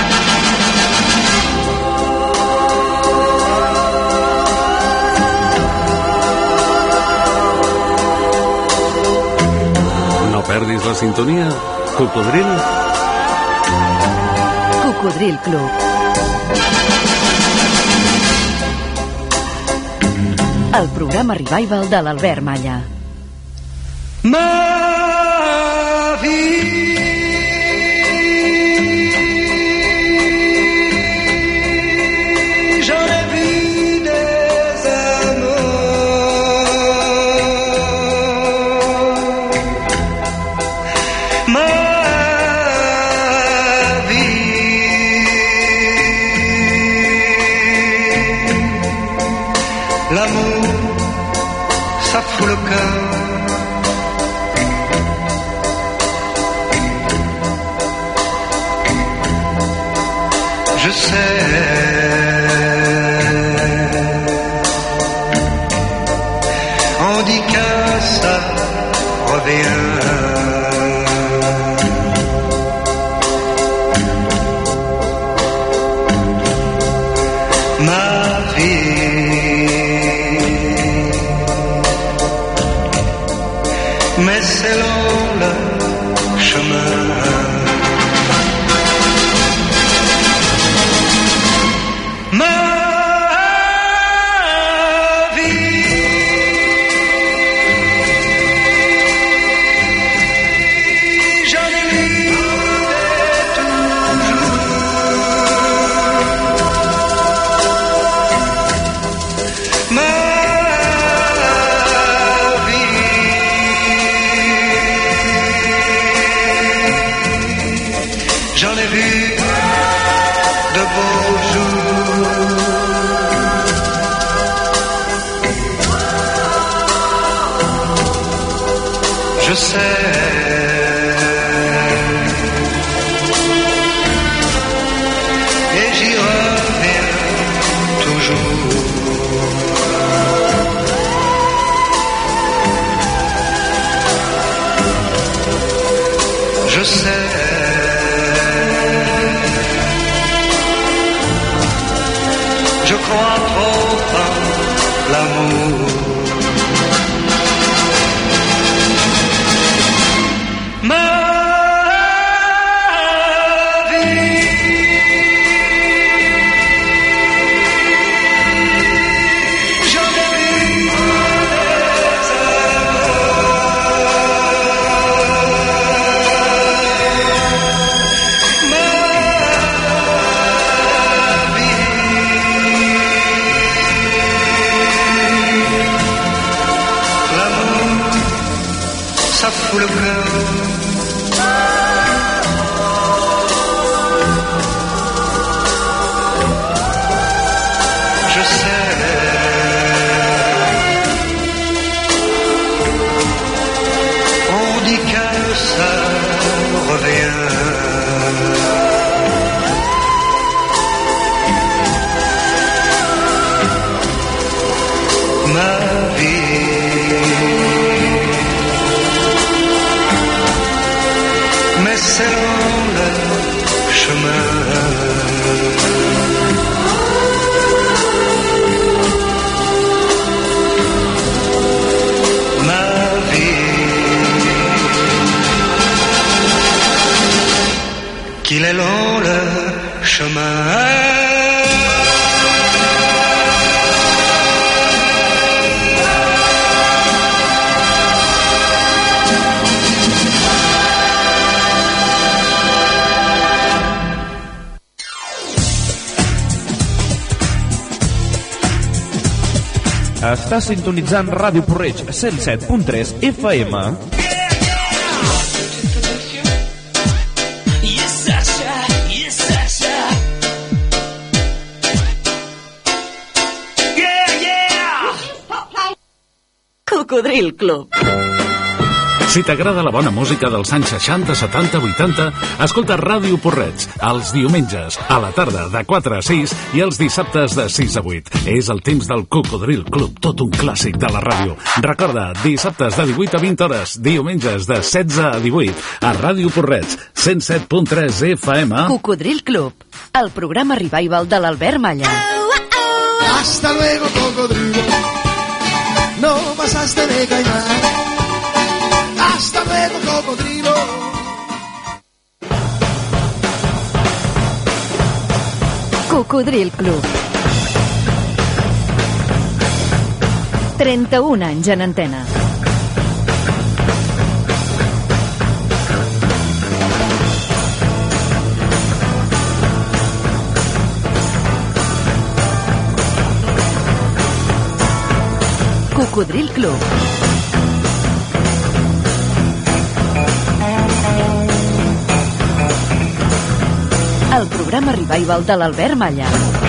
No perdis la sintonia, Cocodril. Cocodril Club. El programa Revival de l'Albert Malla. Ma vie j'en ai vu des amours. Ma vie l'amour ça fout le cœur. Je sais, on dit que ça revient. Ma vie, mais c'est long le chemin. J'en ai vu de beaux jours. Je sais, et j'y reviens toujours. Je sais. Je crois trop en l'amour. Ma vie, j'en ai vu des amours. Ma vie, qu'il est long le chemin. Està sintonitzant Ràdio Porreig cent set punt tres F M. Cocodril Club. Si t'agrada la bona música dels anys seixanta, setanta, vuitanta, escolta Ràdio Porreig els diumenges a la tarda de quatre a sis i els dissabtes de sis a vuit. És el temps del Cocodril Club, tot un clàssic de la ràdio. Recorda, dissabtes de divuit a vint hores, diumenges de setze a divuit, a Ràdio Porreig, cent set punt tres F M. Cocodril Club, el programa revival de l'Albert Malla. Hasta luego, cocodrilo. No pasaste de caimán. Hasta luego, cocodrilo. Cocodril Club. trenta-un anys en antena. Cocodril Club. El programa revival de l'Albert Malla.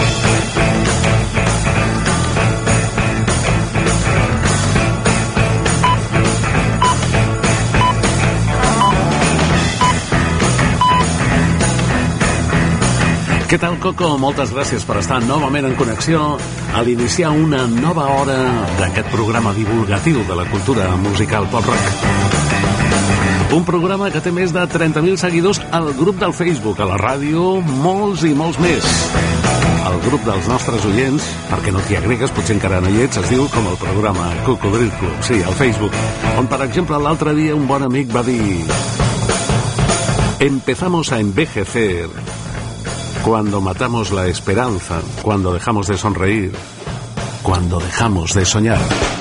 Què tal, Coco? Moltes gràcies per estar novament en connexió a l'iniciar una nova hora d'aquest programa divulgatiu de la cultura musical pop-rock. Un programa que té més de trenta mil seguidors al grup del Facebook, a la ràdio, molts i molts més. El grup dels nostres oients, perquè no t'hi agregues, potser encara no hi ets, es diu com el programa Cocodril Club, sí, al Facebook, on, per exemple, l'altre dia un bon amic va dir: empezamos a envejecer cuando matamos la esperanza, cuando dejamos de sonreír, cuando dejamos de soñar.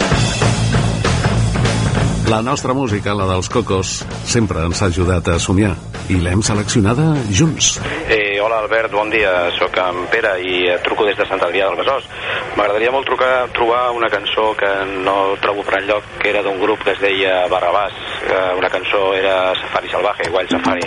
La nostra música, la dels Cocos, sempre ens ha ajudat a somiar i l'hem seleccionada junts. Eh, hola Albert, bon dia, sóc en Pere i truco des de Sant Adrià del Besòs. M'agradaria molt trucar, trobar una cançó que no trobo per enlloc, que era d'un grup que es deia Barrabàs. Eh, una cançó era Safari Salvaje, Wild Safari.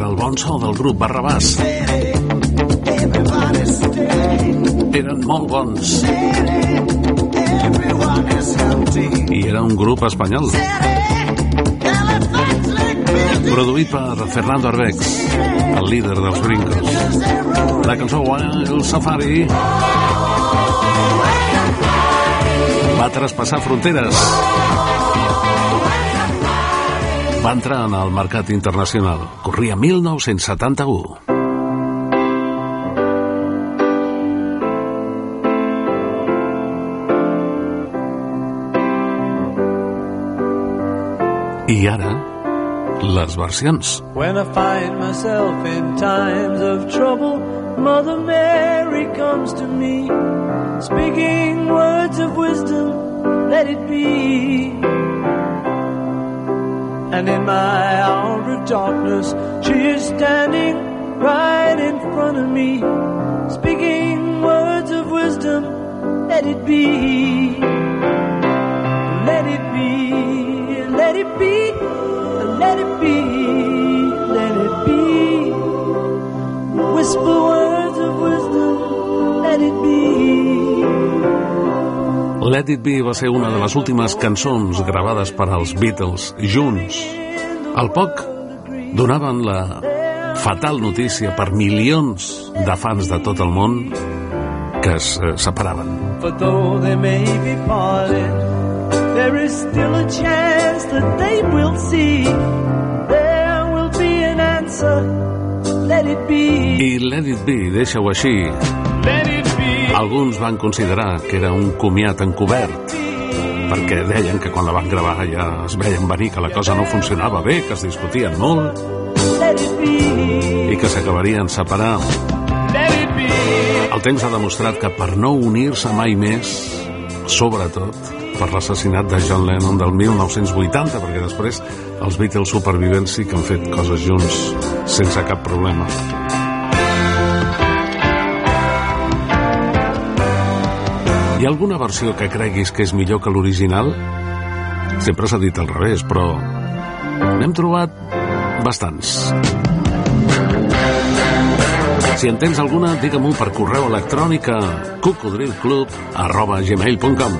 era el bon so del grup Barrabàs. Eren molt bons. I era un grup espanyol. Produït per Fernando Arbex, el líder dels Brincos. La cançó Wild Safari va traspassar fronteres. Va entrar en el mercat internacional. Corria mil nou-cents setanta-u. I ara, les versions. When I find myself in times of trouble, Mother Mary comes to me, speaking words of wisdom, let it be. And in my hour of darkness, she is standing right in front of me, speaking words of wisdom, let it be. Let it be, let it be, let it be, let it be. Whisper words of wisdom, let it be. Let It Be va ser una de les últimes cançons gravades per als Beatles junts. Al poc donaven la fatal notícia per milions de fans de tot el món que es eh, separaven. For though they may be parted, there is still a chance that they will see. There will be an answer. Let it be. I Let It Be, deixa-ho així. Let it be. Alguns van considerar que era un comiat encobert, perquè deien que quan la van gravar ja es veien venir que la cosa no funcionava bé, que es discutien molt i que s'acabarien separant. El temps ha demostrat que per no unir-se mai més, sobretot per l'assassinat de John Lennon del mil nou-cents vuitanta, perquè després els Beatles supervivents sí que han fet coses junts sense cap problema. Hi ha alguna versió que creguis que és millor que l'original? Sempre s'ha dit al revés, però n'hem trobat bastants. Si en tens alguna, digue-m'ho per correu electrònic a cocodrilclub arroba gmail punt com.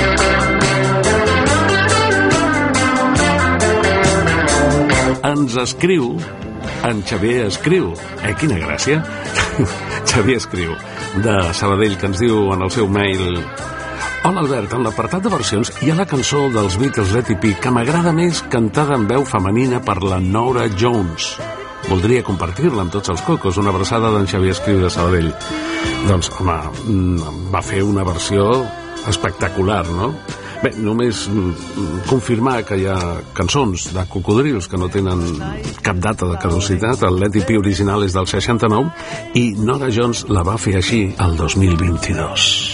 Ens escriu, en Xavier escriu, eh, quina gràcia, Xavier escriu, de Sabadell, que ens diu en el seu mail: Hola Albert, en l'apartat de versions hi ha la cançó dels Beatles Let It Be que m'agrada més cantada en veu femenina per la Norah Jones. Voldria compartir-la amb tots els cocos. Una abraçada d'en Xavier escriu de Sabadell. Doncs, home, va fer una versió espectacular, no? Bé, només confirmar que hi ha cançons de cocodrils que no tenen cap data de caducitat. El Let It Be original és del seixanta-nou i Norah Jones la va fer així el dos mil vint-i-dos.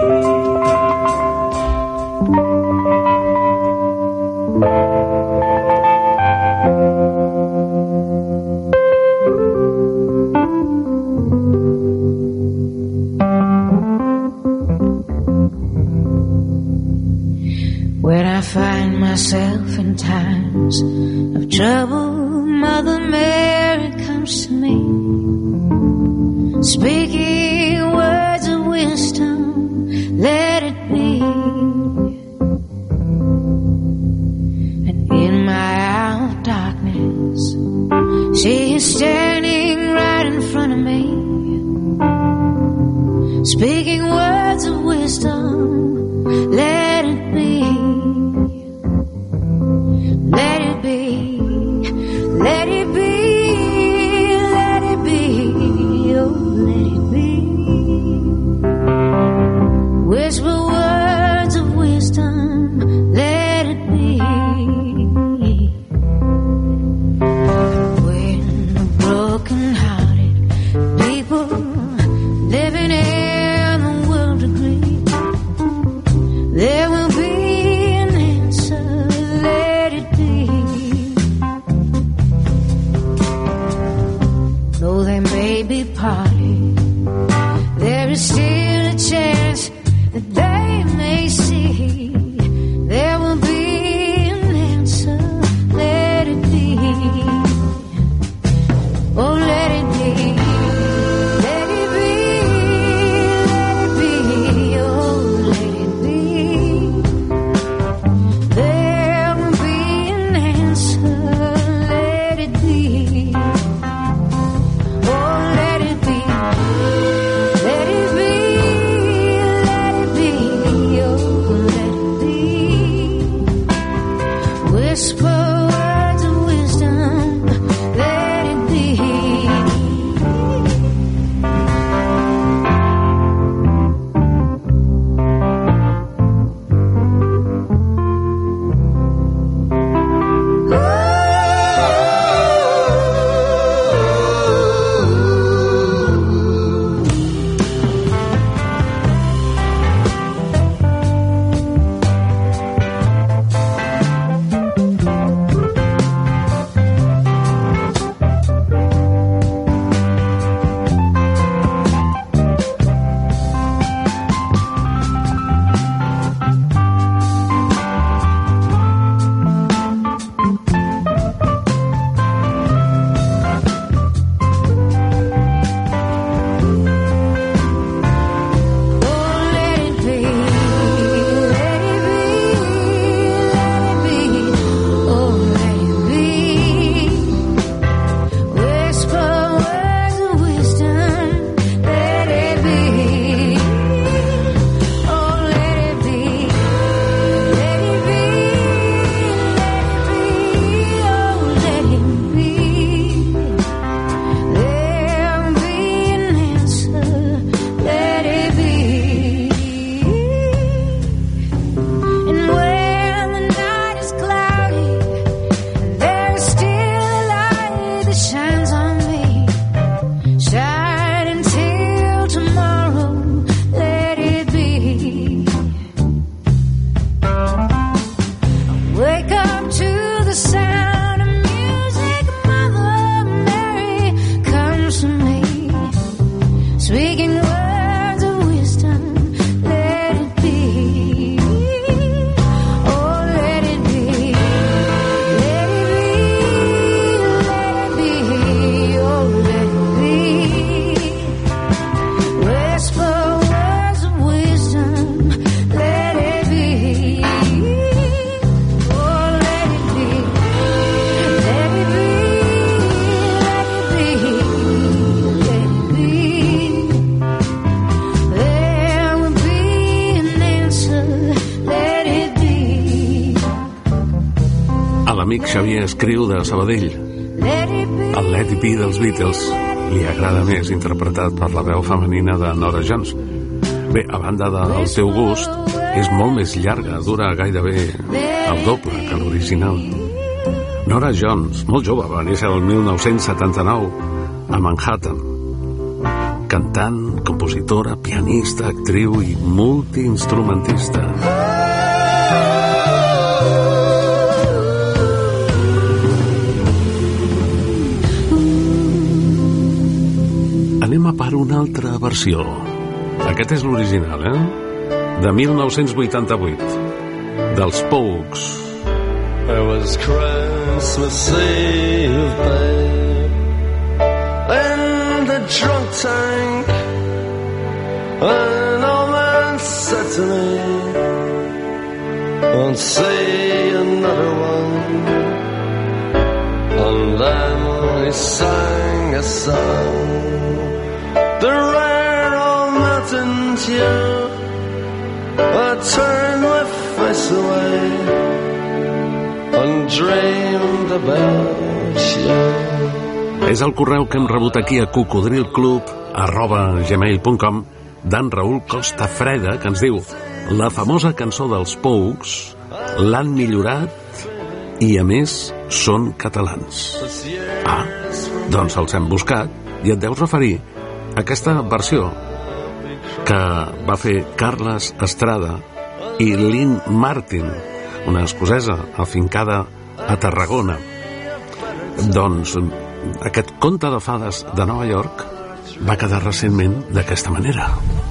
When I find myself in times of trouble, Mother Mary comes to me, speaking words of wisdom, let it be. And in my hour of darkness, she is standing right in front of me, speaking words of wisdom, let it be. Let it be, let it be, let it be, oh, let it be. l'amic Xavier Escriu de Sabadell. El Let It Be dels Beatles li agrada més interpretat per la veu femenina de Norah Jones. Bé, a banda del teu gust, és molt més llarga, dura gairebé el doble que l'original. Norah Jones, molt jove, va néixer el mil nou-cents setanta-nou a Manhattan. Cantant, compositora, pianista, actriu i multiinstrumentista. Anem a per una altra versió. Aquest és l'original, eh? De mil nou-cents vuitanta-vuit, dels Pogues. There was Christmas Eve, babe, in the drunk tank, an old man said to me, won't see another one. And then he sang a song, the rare old mountain tune. I turned my face away and dreamed about you. És el correu que hem rebut aquí a cocodrilclub arroba gmail punt com d'en Raül Costa Freda, que ens diu: la famosa cançó dels Pogues l'han millorat i a més són catalans. Ah, doncs els hem buscat i et deus referir a aquesta versió que va fer Carles Estrada i Lynn Martin, una escocesa afincada a Tarragona. Doncs aquest conte de fades de Nova York va quedar recentment d'aquesta manera.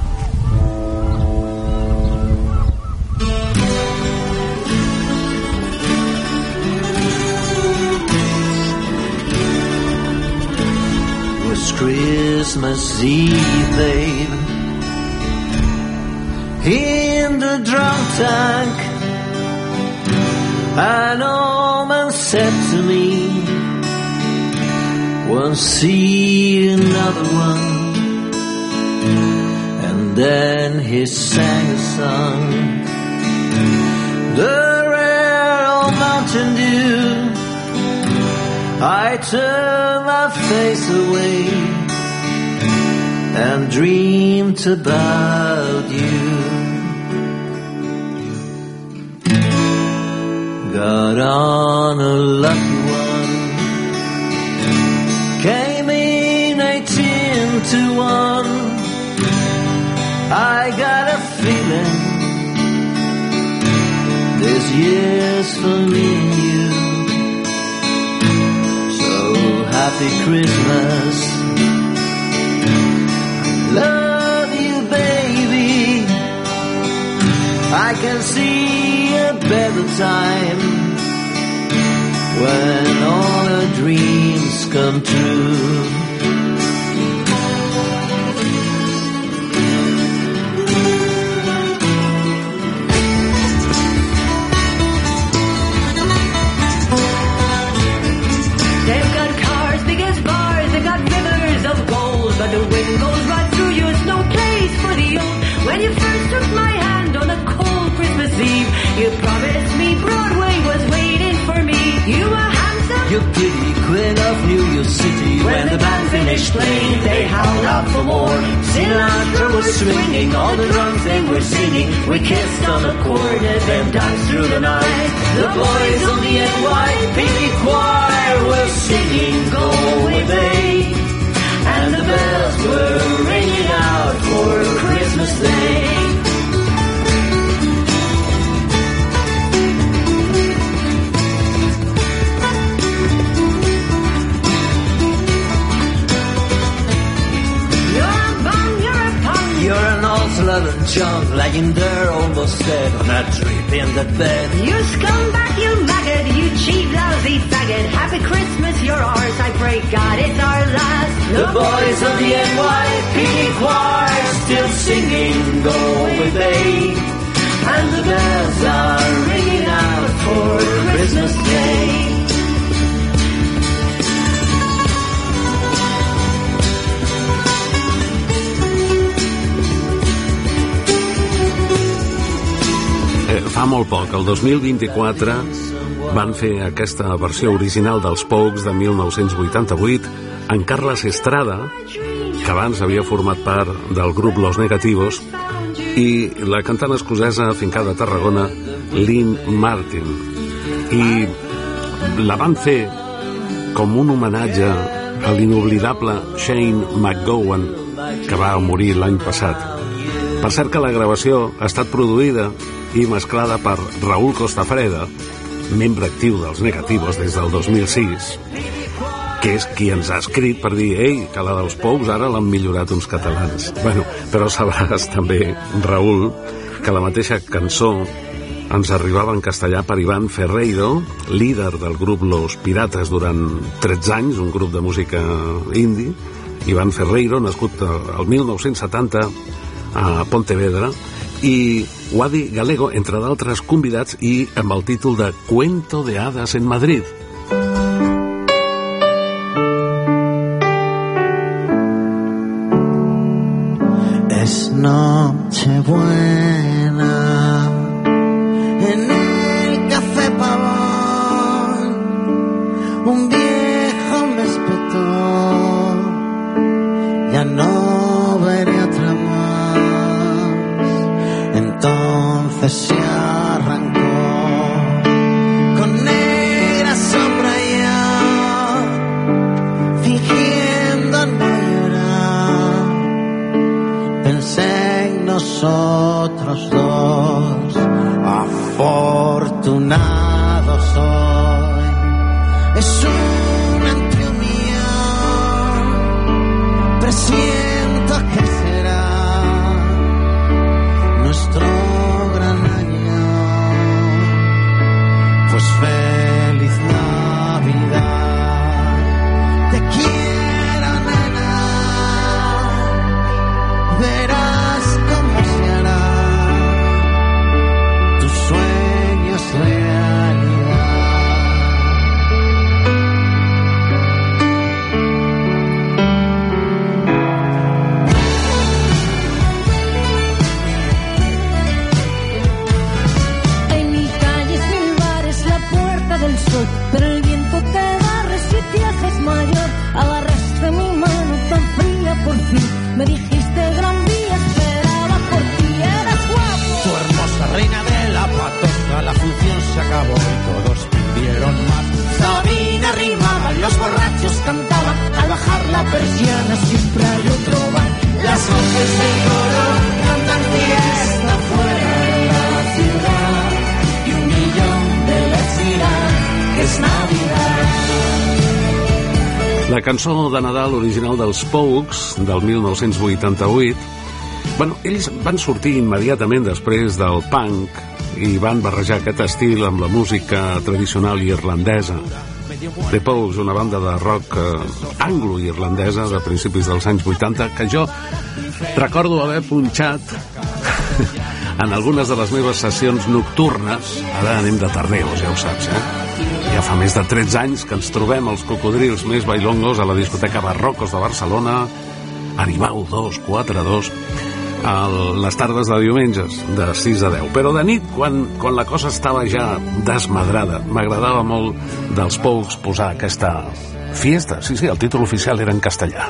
It was Christmas Eve, babe, in the drunk tank. An old man said to me, won't see another one. And then he sang a song, the rare old Mountain Dew. I turned my face away and dreamed about you. Got on a lucky one, came in eighteen to one. I got a feeling this year's for me and you. So happy Christmas, I love you, baby. I can see a better time when all our dreams come true. They've got cars big as bars, they've got rivers of gold, but the wind goes right through you, it's no place for the old. When you first took my hand on a cold Christmas Eve, you promised me Broadway was waiting for me. You were handsome, you pretty queen of New York City. When the band finished playing, they howled out for more. Sinatra was swinging, all the drums they were singing. We kissed on the corner, then danced through the night. The boys on the N Y P D choir were singing Go Away Babe, and the bells were ringing out for Christmas Day. You're an old southern chunk, lying there almost dead on that trip in the bed. You scumbag, you maggot, you cheap, lousy faggot. Happy Christmas, you're ours, I pray God it's our last. The boys of the N Y P D choir still singing Go Away Babe, and the bells are ringing out for Christmas Day. Fa molt poc, el dos mil vint-i-quatre, van fer aquesta versió original dels Pogues de mil nou-cents vuitanta-vuit en Carles Estrada, que abans havia format part del grup Los Negativos, i la cantant escocesa afincada a Tarragona, Lynn Martin. I la van fer com un homenatge a l'inoblidable Shane MacGowan, que va morir l'any passat. Per cert que la gravació ha estat produïda i mesclada per Raúl Costafreda, membre actiu dels Negativos des del dos mil sis, que és qui ens ha escrit per dir ei, que la dels Pogues ara l'han millorat uns catalans. Bueno, però sabràs també, Raúl, que la mateixa cançó ens arribava en castellà per Iván Ferreiro, líder del grup Los Pirates durant tretze anys, un grup de música indie. Iván Ferreiro, nascut el mil nou-cents setanta a Pontevedra, i Wadi Galego, entre d'altres convidats, i amb el títol de Cuento de Hadas en Madrid. Es Nochebuena en el Café Pavón, un viejo me espetó, ya no veré otra más. Entonces se arrancó con negra sombra ya, fingiendo no llorar. Pensé en nosotros dos, afortunado soy. Es un entriumión, presiento que será nuestro gran año. Pues feliz Navidad, te quiero, nena, verás cómo se hará tus sueños realidad. En mi calle es mil bares, la puerta del sol, pero el viento te barre si te haces mayor. Agarraste mi mano tan fría por fin, me dijiste gran día, esperaba por ti, eras guapo. Tu hermosa reina de la patoja, la función se acabó y todos pidieron más. Sabina rimaba, los borrachos cantaban, al bajar la persiana siempre hay otro bar. Las voces del coro cantan fiesta fuera de la ciudad, y un millón de les dirán que es Navidad. La cançó de Nadal original dels Pogues, del mil nou-cents vuitanta-vuit, bueno, ells van sortir immediatament després del punk i van barrejar aquest estil amb la música tradicional irlandesa. The Pogues, una banda de rock eh, anglo-irlandesa de principis dels anys vuitanta, que jo recordo haver punxat en algunes de les meves sessions nocturnes. Ara anem de tardeos, ja ho saps, eh? Ja fa més de tretze anys que ens trobem els cocodrils més bailongos a la discoteca Barrocos de Barcelona, Aribau dos quatre dos, a les tardes de diumenges, de sis a deu. Però de nit, quan, quan la cosa estava ja desmadrada, m'agradava molt dels Pogues posar aquesta fiesta. Sí, sí, el títol oficial era en castellà.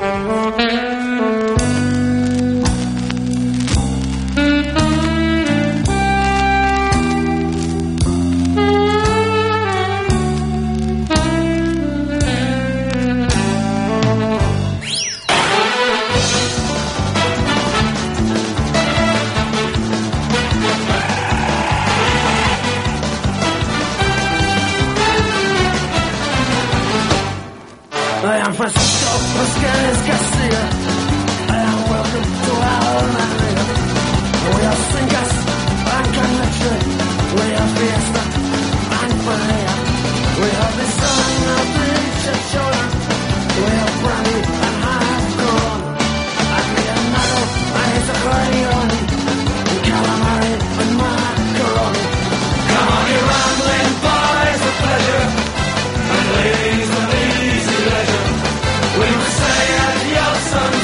I am Francisco Pasquez Garcia. I am welcome to our night. We are singers and connection. We are fiesta and fire. We have the sun of the children. We are brandy and hardcore. And Leonardo and his accordion. And calamari and macaroni. Come on, you rambling boys of pleasure. And ladies of easy leisure. We must say adios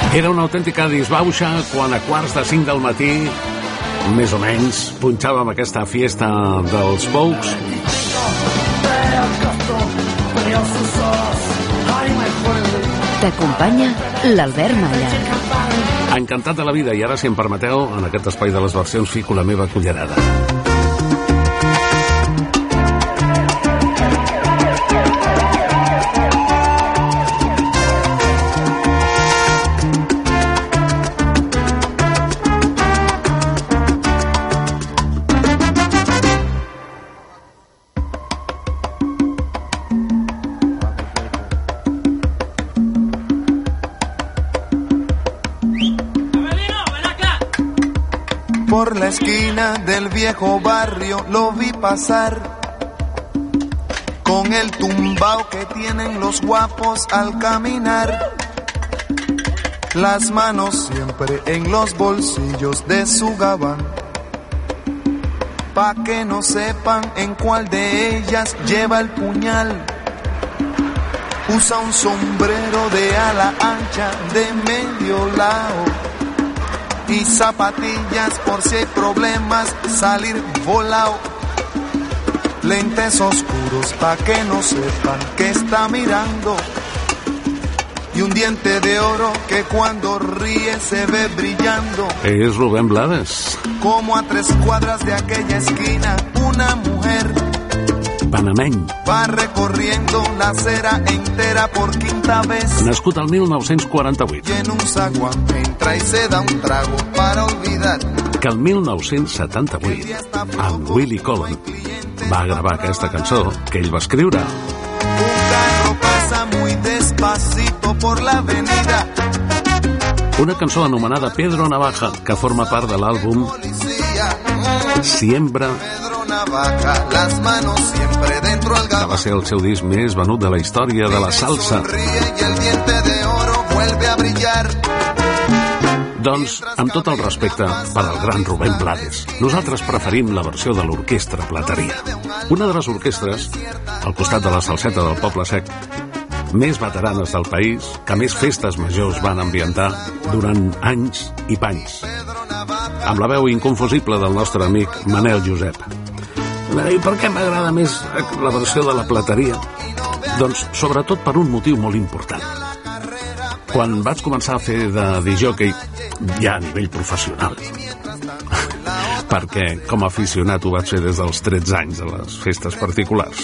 Era una autèntica disbauxa quan a quarts de cinc del matí, més o menys, punxàvem aquesta fiesta dels Pous. T'acompanya l'Albert Malla. Encantat de la vida, i ara, si em permeteu, en aquest espai de les versions fico la meva cullerada. Por la esquina del viejo barrio lo vi pasar, con el tumbao que tienen los guapos al caminar, las manos siempre en los bolsillos de su gabán, pa' que no sepan en cuál de ellas lleva el puñal. Usa un sombrero de ala ancha de medio lado y zapatillas por si hay problemas, salir volado. Lentes oscuros pa' que no sepan que está mirando, y un diente de oro que cuando ríe se ve brillando. Es Rubén Blades. Como a tres cuadras de aquella esquina, una mujer panameny va recorriendo la acera entera por quinta vez. Nascut al mil nou-cents quaranta-vuit. Y en un zaguán entra y se da un trago para olvidar que el mil nou-cents setanta-vuit amb Willie Colon va gravar aquesta cançó que ell va escriure. Un carro pasa muy despacito por la avenida. Una cançó anomenada Pedro Navaja, que forma part de l'àlbum Siembra, Navaja, las manos siempre dentro al que va ser el seu disc més venut de la història de la salsa. Y el diente de oro vuelve a brillar. Doncs, amb tot el respecte per al gran Rubén Blades, nosaltres preferim la versió de l'Orquestra Plateria. Una de les orquestres, al costat de la salseta del Poble Sec, més veteranes del país, que més festes majors van ambientar durant anys i panys, amb la veu inconfusible del nostre amic Manel Josep. I per què m'agrada més la versió de la Plateria? Doncs sobretot per un motiu molt important. Quan vaig començar a fer de discjòquei, ja a nivell professional, perquè com a aficionat ho vaig fer des dels tretze anys a les festes particulars,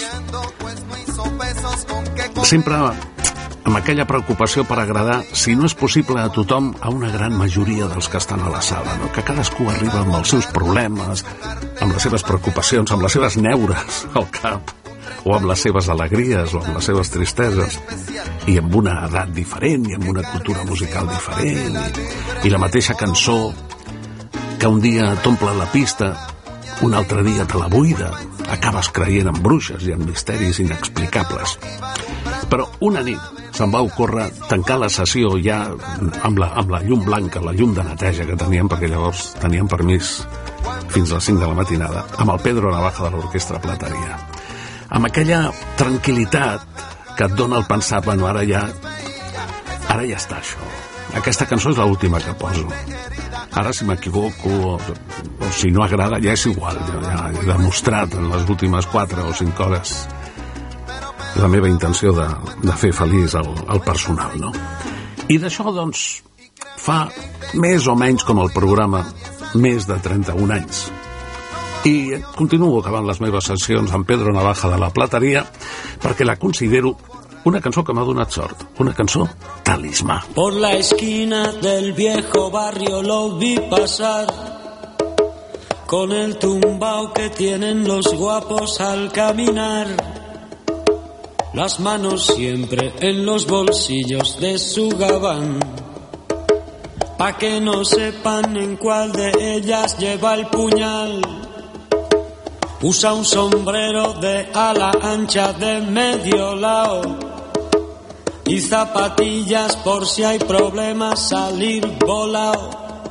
sempre amb aquella preocupació per agradar, si no és possible a tothom, a una gran majoria dels que estan a la sala, no? Que cadascú arriba amb els seus problemes, amb les seves preocupacions, amb les seves neures al cap, o amb les seves alegries, o amb les seves tristeses, i amb una edat diferent, i amb una cultura musical diferent, i, i la mateixa cançó que un dia t'omple la pista, un altre dia te la buida, acabes creient en bruixes i en misteris inexplicables. Però una nit se'm va ocórrer tancar la sessió ja amb la, amb la llum blanca, la llum de neteja que teníem, perquè llavors teníem permís fins a les cinc de la matinada, amb el Pedro Navaja de l'Orquestra Plateria. Amb aquella tranquil·litat que et dona el pensar, bueno, ara ja ara ja està això. Aquesta cançó és l'última que poso. Ara, si m'equivoco o, o si no agrada, ja és igual. Ja he demostrat en les últimes quatre o cinc hores la meva intenció de, de fer feliç el, el personal, no? I d'això, doncs, fa més o menys com el programa, més de trenta-un anys. I continuo acabant les meves sessions amb Pedro Navaja de la Plateria perquè la considero una cançó que m'ha donat sort, una cançó talismà. Por la esquina del viejo barrio lo vi pasar, con el tumbao que tienen los guapos al caminar, las manos siempre en los bolsillos de su gabán, pa' que no sepan en cuál de ellas lleva el puñal. Usa un sombrero de ala ancha de medio lado y zapatillas por si hay problemas salir volado.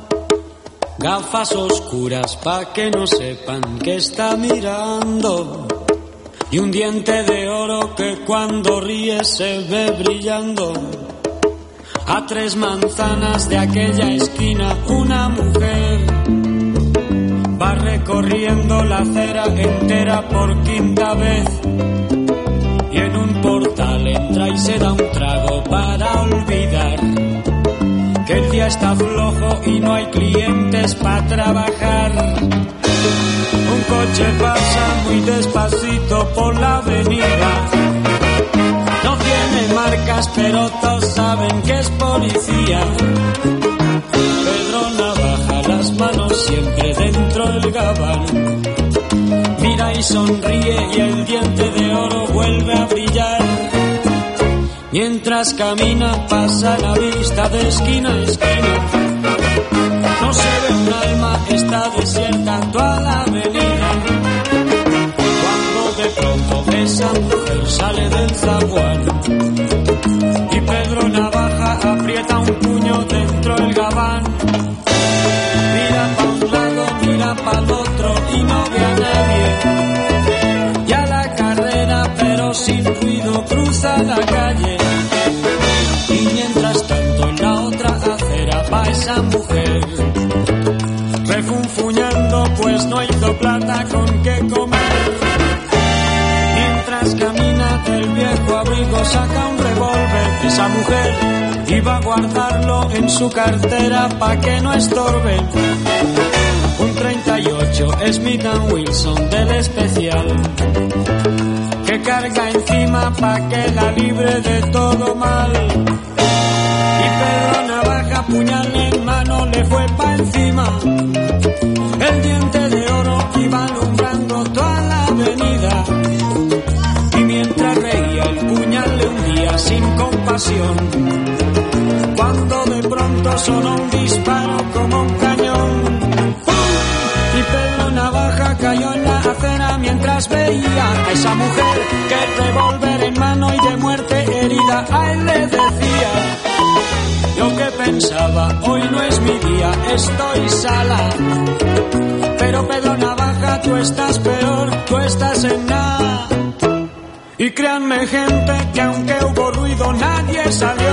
Gafas oscuras pa' que no sepan que está mirando, y un diente de oro que cuando ríe se ve brillando. A tres manzanas de aquella esquina una mujer va recorriendo la acera entera por quinta vez y en un portal entra y se da un trago para olvidar que el día está flojo y no hay clientes para trabajar. Un coche pasa muy despacito por la avenida. No tiene marcas, pero todos saben que es policía. Pedro Navaja, las manos siempre dentro del gabán. Mira y sonríe y el diente de oro vuelve a brillar. Mientras camina pasa la vista de esquina a esquina. No se ve un alma, está desierta toda la avenida. Cuando de pronto esa mujer sale del zaguán y Pedro Navaja aprieta un puño dentro del gabán. Mira pa' un lado, mira pa' el otro y no ve a nadie. Y a la carrera pero sin ruido cruza la calle. Y mientras tanto en la otra acera va esa mujer refunfuñando pues no hizo plata con qué comer. Mientras camina del viejo abrigo saca un revólver. Esa mujer iba a guardarlo en su cartera pa' que no estorbe. Un treinta y ocho Smith and Wesson del especial que carga encima pa' que la libre de todo mal. Y Pedro Navaja, puñal en mano, le fue pa' encima. El diente de oro iba alumbrando toda la avenida. Y mientras reía el puñal le hundía sin compasión. Cuando de pronto sonó un disparo como un cañón. Y Pedro Navaja cayó en la acera mientras veía a esa mujer que el revólver en mano y de muerte herida a él le decía: yo que pensaba, hoy no es mi día, estoy sala. Pero Pedro Navaja, tú estás peor, tú estás en nada. Y créanme gente que aunque hubo ruido nadie salió.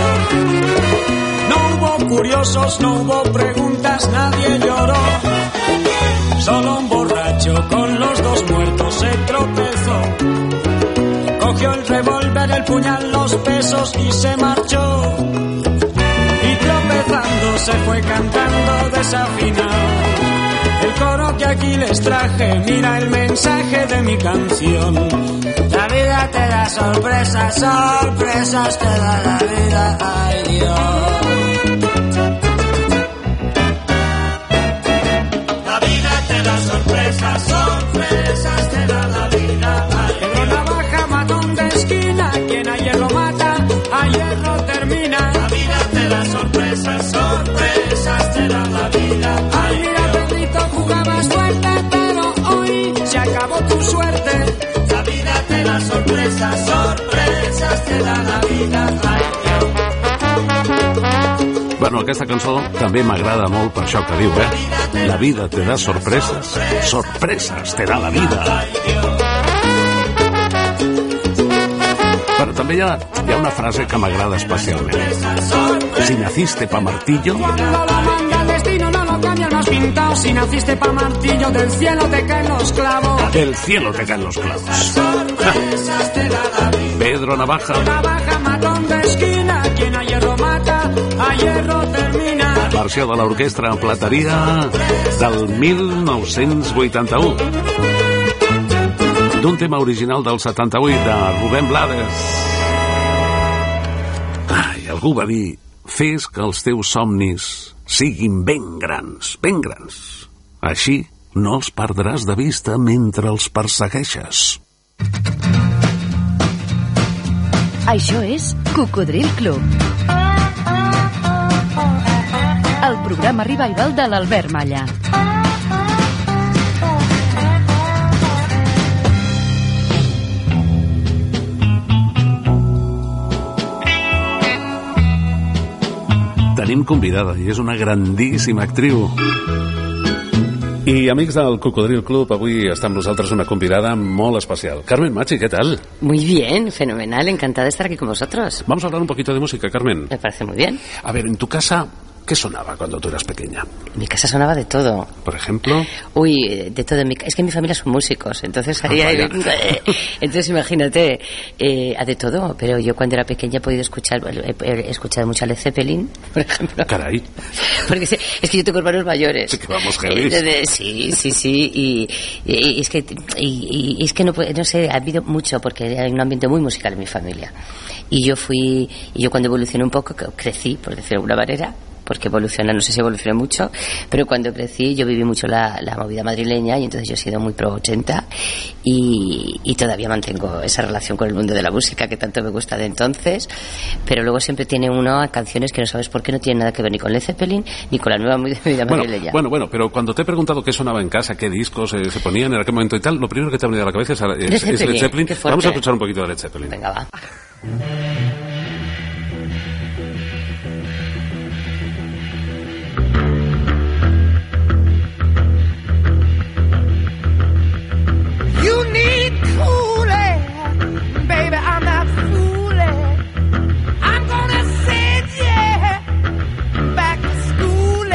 No hubo curiosos, no hubo preguntas, nadie lloró. Solo un borracho con los dos muertos se tropezó. Cogió el revólver, el puñal, los pesos y se marchó. Y tropezando se fue cantando desafinado el coro que aquí les traje. Mira el mensaje de mi canción. La vida te da sorpresas, sorpresas te da la vida, ay Dios. La vida te da sorpresas, sorpresas te da la vida, ay Dios. Pedro Navaja, matón de esquina, quien a hierro mata, a hierro termina. La vida te da sorpresas, sorpresas te da la vida, ay Dios. Mira, Pedrito, jugabas fuerte, pero hoy se acabó tu suerte. La vida te da sorpresas, sorpresas te da la vida, ay Dios. Bueno, aquesta cançó també m'agrada molt per això que diu, eh? La vida te da sorpreses, sorpreses te da la vida. Però també hi ha, hi ha una frase que m'agrada especialment. Si naciste pa martillo... Has pintado, si naciste pa martillo, del cielo te caen los clavos. Del cielo te caen los clavos. Pedro Navaja. Navaja, matón de esquina, quien a hierro mata, a hierro termina. Versió de l'orquestra en plateria del mil nou-cents vuitanta-u. D'un tema original del setanta-vuit de Rubén Blades. Ai, algú va dir: fes que els teus somnis siguin ben grans, ben grans. Així no els perdràs de vista mentre els persegueixes. Això és Cocodril Club. El programa revival de l'Albert Malla. Tenim convidada i és una grandíssima actriu. I amics del Cocodril Club, avui està amb nosaltres una convidada molt especial. Carmen Machi, ¿qué tal? Muy bien, fenomenal, encantada de estar aquí con vosotros. Vamos a hablar un poquito de música, Carmen. Me parece muy bien. A ver, en tu casa, ¿qué sonaba cuando tú eras pequeña? En mi casa sonaba de todo. Por ejemplo... Uy, de todo. En mi... Es que mi familia son músicos, entonces ahí Ah, hay... vaya. Entonces imagínate, eh, a de todo. Pero yo cuando era pequeña he podido escuchar, he, he escuchado mucho a Led Zeppelin, por ejemplo. Caray. Porque es, es que yo tengo hermanos mayores. Sí, que vamos heavy. Entonces, sí, sí, sí. Y, y, y es que, y, y es que no, puede- no sé, ha habido mucho, porque hay un ambiente muy musical en mi familia. Y yo fui, y yo cuando evolucioné un poco, que- crecí, por decirlo de alguna manera, porque evoluciona, no sé si evolucioné mucho, pero cuando crecí yo viví mucho la, la movida madrileña y entonces yo he sido muy pro ochenta y, y todavía mantengo esa relación con el mundo de la música que tanto me gusta de entonces, pero luego siempre tiene uno canciones que no sabes por qué no tienen nada que ver ni con Led Zeppelin ni con la nueva movida Bueno, madrileña. bueno, bueno, pero cuando te he preguntado qué sonaba en casa, qué discos eh, se ponían en aquel momento y tal, lo primero que te ha venido a la cabeza es, es- Led es Zeppelin, Led Zeppelin. qué fuerte. Vamos a escuchar un poquito de Led Zeppelin. Venga, va. You need cooling, baby. I'm not fooling. I'm gonna send you back to school,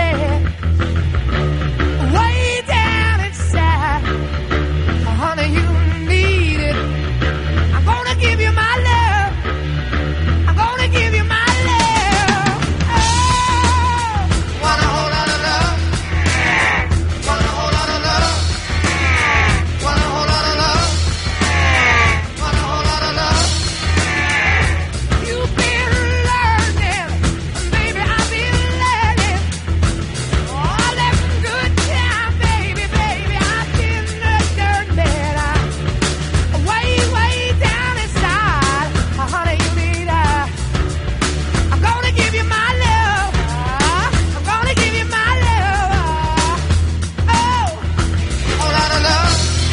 way down inside. Honey, you need it. I'm gonna give you my love. I'm gonna give you my love. Oh, want a whole lot of love. Want a whole lot of love. Want a whole lot of love. Want a whole lot of love. You've been learning, baby. I've been learning. All that good time, baby, baby. I've been learning. I, way, way down inside, honey, you need a. I'm gonna give you my love. I'm gonna give you my love. Oh, whole lot of love.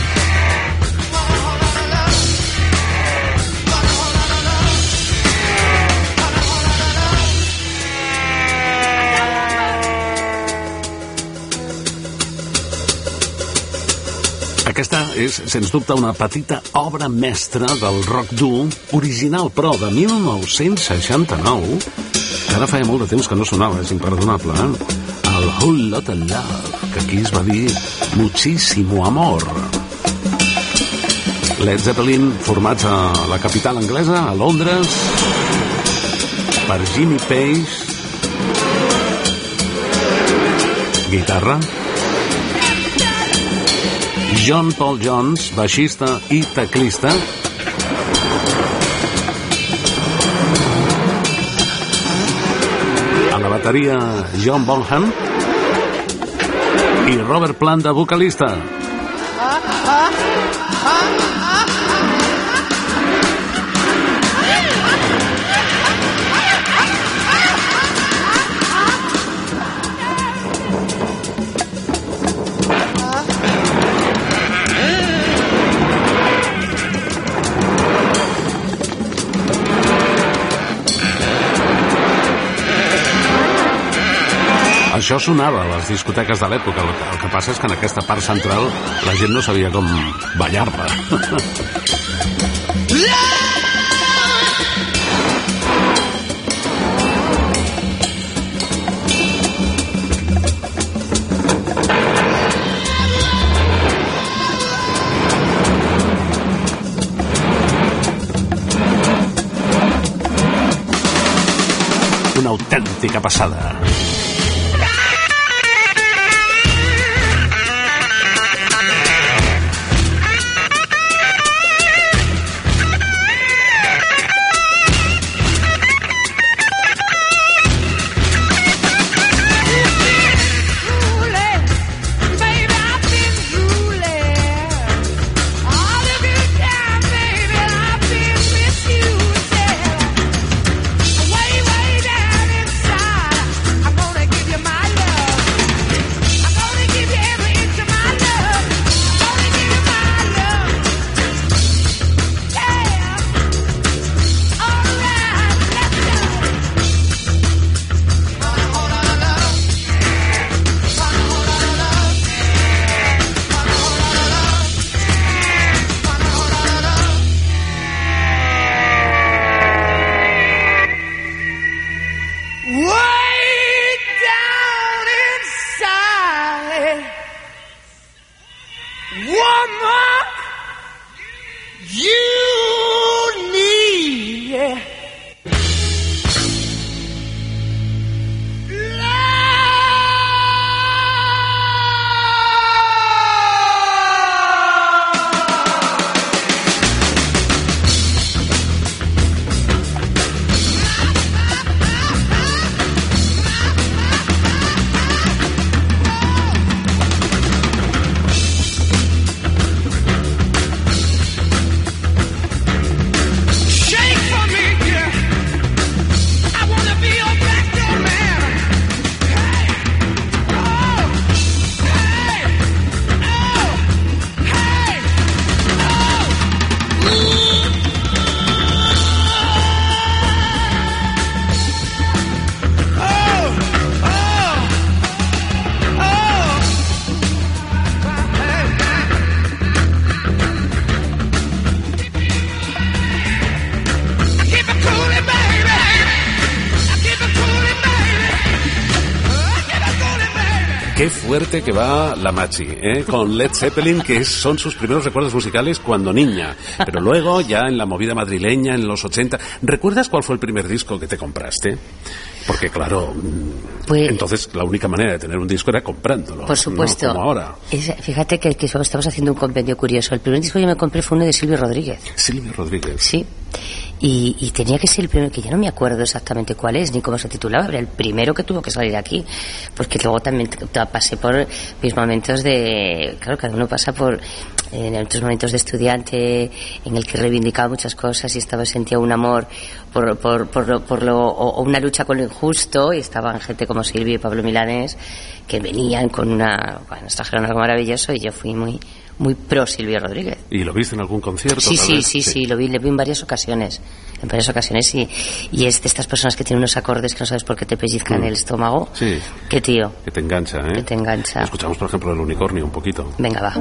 Aquesta és, sens dubte, una petita obra mestra del rock dur, original, però, de mil nou-cents seixanta-nou, que ara feia molt de temps que no sonava, és imperdonable, eh? El Whole Lotta Love, que aquí es va dir Muchísimo Amor. Led Zeppelin, formats a la capital anglesa, a Londres, per Jimmy Page, guitarra, John Paul Jones, baixista i teclista, a la bateria John Bonham i Robert Plant de vocalista. Això sonava a les discoteques de l'època. El, el que passa és que en aquesta part central la gent no sabia com ballar-la. Una autèntica passada. Way, way down inside. Qué fuerte que va la Machi, ¿eh? Con Led Zeppelin, que es, son sus primeros recuerdos musicales cuando niña. Pero luego, ya en la movida madrileña, en los ochenta... ¿Recuerdas cuál fue el primer disco que te compraste? Porque, claro, pues, entonces la única manera de tener un disco era comprándolo. Por supuesto. No como ahora. Es, fíjate que, que estamos haciendo un compendio curioso. El primer disco que yo me compré fue uno de Silvio Rodríguez. Silvio Rodríguez. Sí. Y, y tenía que ser el primero, que ya no me acuerdo exactamente cuál es, ni cómo se titulaba, pero el primero que tuvo que salir aquí. Porque luego también pasé por mis momentos de... Claro, cada uno pasa por... en otros momentos de estudiante en el que reivindicaba muchas cosas y estaba, sentía un amor por, por, por, lo, por lo, o una lucha con lo injusto, y estaban gente como Silvio y Pablo Milanés que venían con una, bueno, nos trajeron algo maravilloso, y yo fui muy muy pro Silvio Rodríguez. ¿Y lo viste en algún concierto? Sí, sí, sí, sí, sí, lo vi, lo vi en varias ocasiones, en varias ocasiones, y, y es de estas personas que tienen unos acordes que no sabes por qué te pellizcan mm. el estómago. Sí. Qué tío. Que te engancha, ¿eh? Que te engancha. Escuchamos, por ejemplo, El Unicornio un poquito. Venga, va.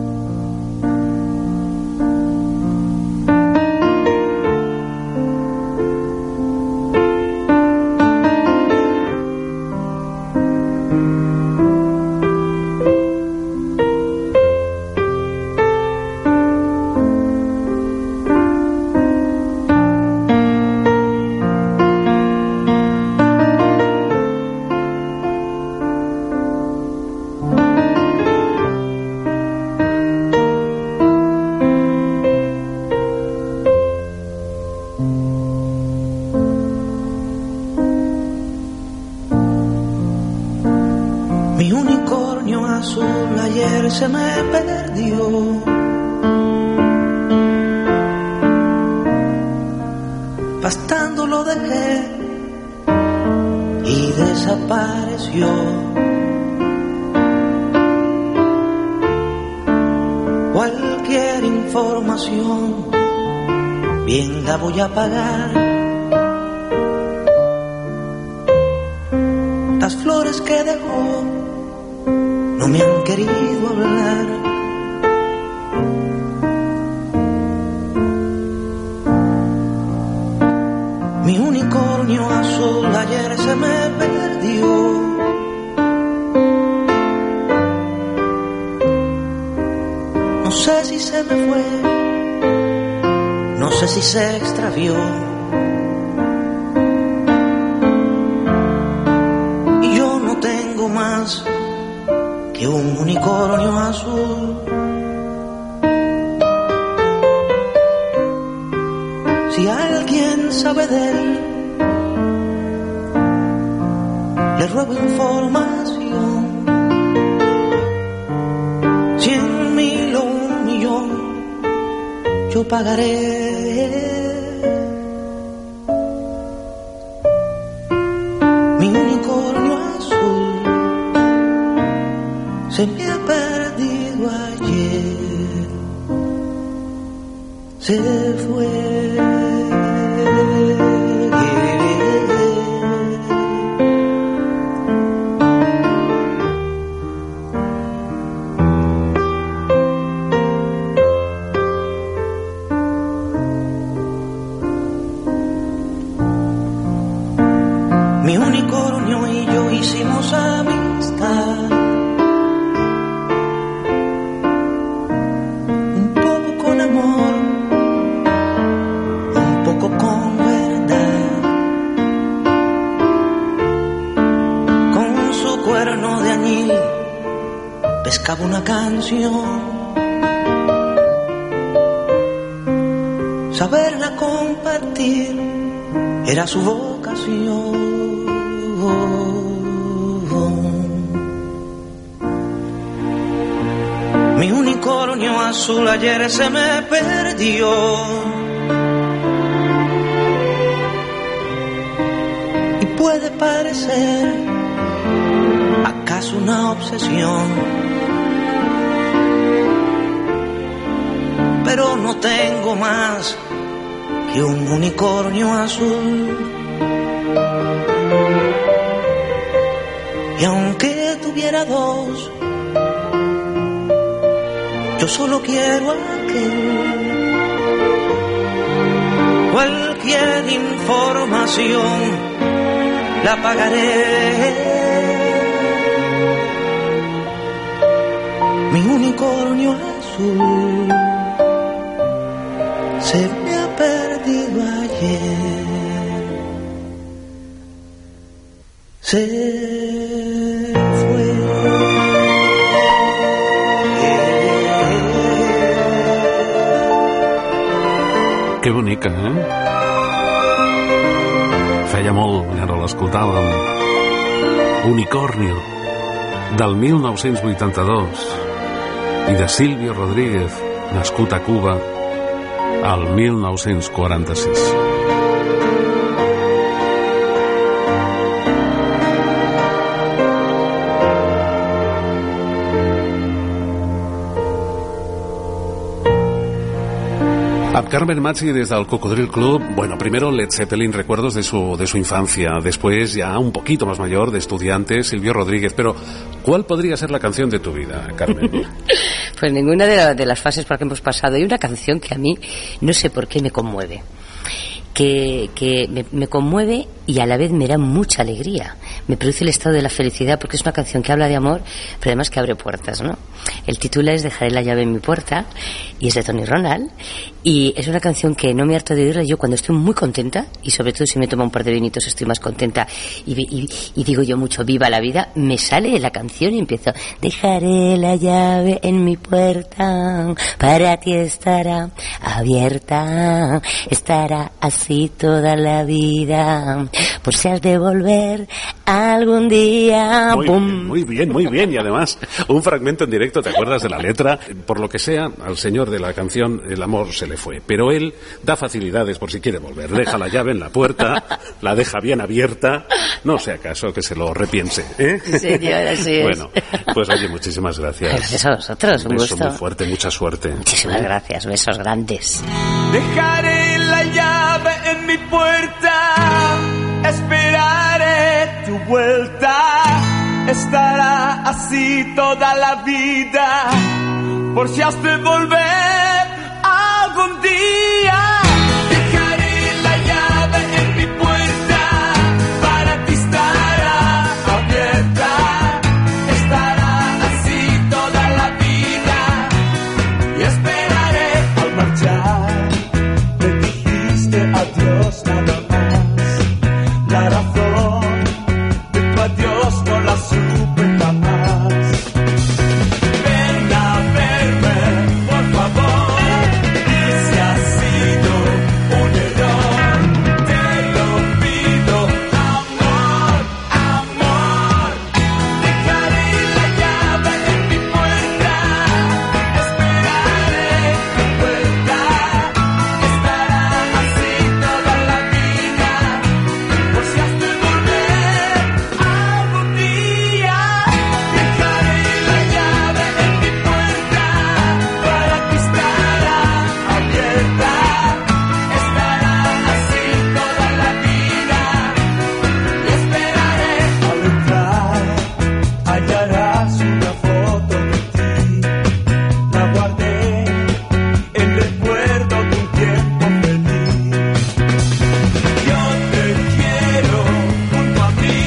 Se me perdió, pastando lo dejé y desapareció. Cualquier información bien la voy a pagar. Las flores que dejó no me han querido hablar. Mi unicornio azul ayer se me perdió. No sé si se me fue, no sé si se extravió. Y yo no tengo más que un unicornio azul. Si alguien sabe de él, le ruego información. Cien mil o un millón, yo pagaré. Mi unicornio azul se me ha perdido ayer, se fue. Mi unicornio y yo hicimos amistad. Pescaba una canción, saberla compartir era su vocación. Mi unicornio azul ayer se me perdió. Y puede parecer acaso una obsesión, pero no tengo más que un unicornio azul. Y aunque tuviera dos, yo solo quiero aquel. Cualquier información la pagaré. otoño azul se me ha perdido ayer, se fue. Que bonica, eh? Feia molt, ara l'escoltàvem. Unicornio, del mil nou-cents vuitanta-dos, i de Silvio Rodríguez, nascut a Cuba al mil nou-cents quaranta-sis. A Carmen Mazzi desde el Cocodril Club. Bueno, primero Led Zeppelin, recuerdos de su, de su infancia. Después, ya un poquito más mayor, de estudiante, Silvio Rodríguez. Pero, ¿cuál podría ser la canción de tu vida, Carmen? Pues ninguna de, la, de las fases por las que hemos pasado. Hay una canción que a mí, no sé por qué, me conmueve. Que, que me, me conmueve y a la vez me da mucha alegría. Me produce el estado de la felicidad, porque es una canción que habla de amor, pero además que abre puertas, ¿no? El título es Dejaré la llave en mi puerta, y es de Tony Ronald, y es una canción que no me harto de oírla yo cuando estoy muy contenta, y sobre todo si me tomo un par de vinitos estoy más contenta, y, y, y digo yo mucho viva la vida, me sale la canción y empiezo: dejaré la llave en mi puerta, para ti estará abierta, estará así toda la vida, por si has de volver algún día. Muy bien, muy bien, muy bien. Y además, un fragmento en directo, ¿te acuerdas de la letra? Por lo que sea, al señor de la canción el amor se le fue, pero él da facilidades por si quiere volver. Deja la llave en la puerta, la deja bien abierta, no sea acaso que se lo repiense, ¿eh? Sí, señor, así es. Bueno, pues oye, muchísimas gracias. Gracias a vosotros, un, un beso gusto muy fuerte, mucha suerte. Muchísimas gracias, besos grandes. Dejaré la llave en mi puerta, esperaré tu vuelta, estará así toda la vida, por si has de volver algún día. Dejaré la llave en mi puerta, para ti estará abierta, estará así toda la vida, y esperaré al marchar. Me dijiste adiós nada más, la razón de tu adiós no la supe jamás. Ven a verme, por favor, y si ha sido un error, te lo pido, amor, amor. Dejaré la llave en mi puerta, esperaré tu vuelta, estará así toda la vida, por si has de volver algún día. Dejaré la llave en mi puerta, para ti estará abierta, estará así toda la vida, y esperaré. Al entrar hallarás una foto de ti, la guardé en recuerdo de un tiempo feliz. Yo te quiero junto a mí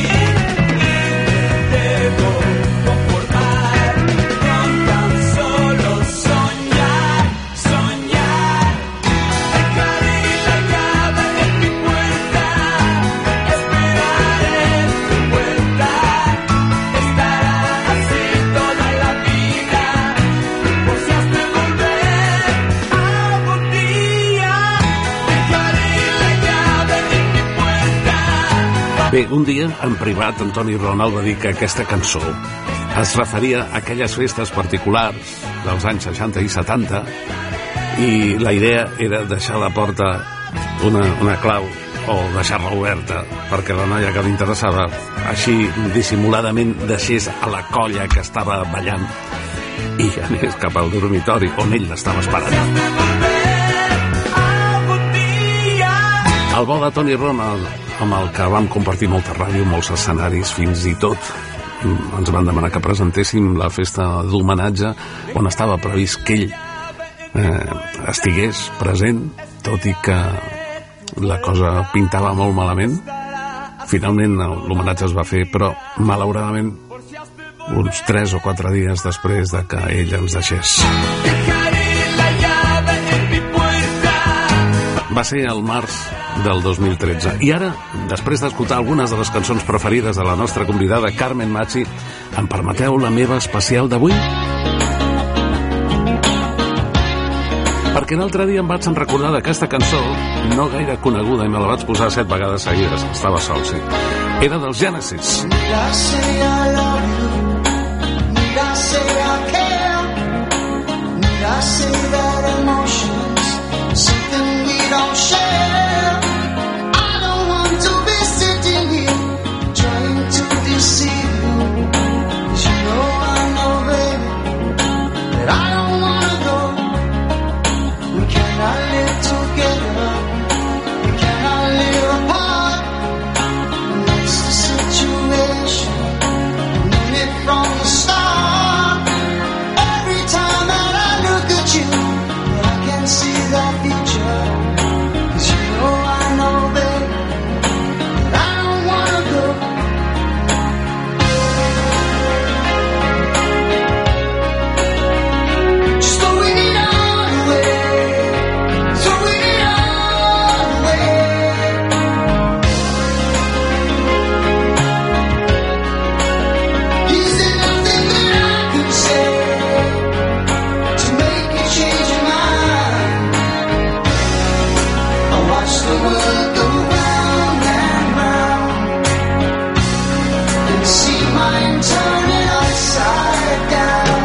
y me debo conformar con tan solo soñar, soñar. Dejaré la llave en mi puerta, esperaré tu vuelta, estará así toda la vida, por si has de volver algún día. Dejaré la llave en mi puerta. Bé, un dia, en privat, en Tony Ronald va dir que aquesta cançó es referia a aquelles festes particulars dels anys seixanta i setanta, i la idea era deixar la porta una, una clau o deixar-la oberta perquè la noia que li interessava així dissimuladament deixés a la colla que estava ballant i anés cap al dormitori on ell l'estava esperant. El bo de Tony Ronald, amb el que vam compartir molta ràdio, molts escenaris, fins i tot ens van demanar que presentéssim la festa d'homenatge on estava previst que ell eh, estigués present, tot i que la cosa pintava molt malament. Finalment l'homenatge es va fer, però malauradament uns tres o quatre dies després de que ell ens deixés. Va ser el març del dos mil tretze. I ara, després d'escoltar algunes de les cançons preferides de la nostra convidada Carmen Machi, em permeteu la meva especial d'avui? Perquè l'altre dia em vaig recordar d'aquesta cançó, no gaire coneguda, i me la vaig posar set vegades seguides. Estava sol, sí. Era dels Genesis. Need I say I love you? Need I say I care? Need I say that emotions something we don't share? I don't want to be sitting here trying to deceive you, 'cause you know I know, baby, that I don't wanna go. We cannot live together, we cannot live apart. That's the situation, known it from the start. Every time that I look at you, I can see that future. 'Cause you know I know, baby, that I don't wanna go. Just throwing it all away, throwing it all away. Is there nothing that I can say to make you change your mind? I watch the world go round and round and see mine turning upside down.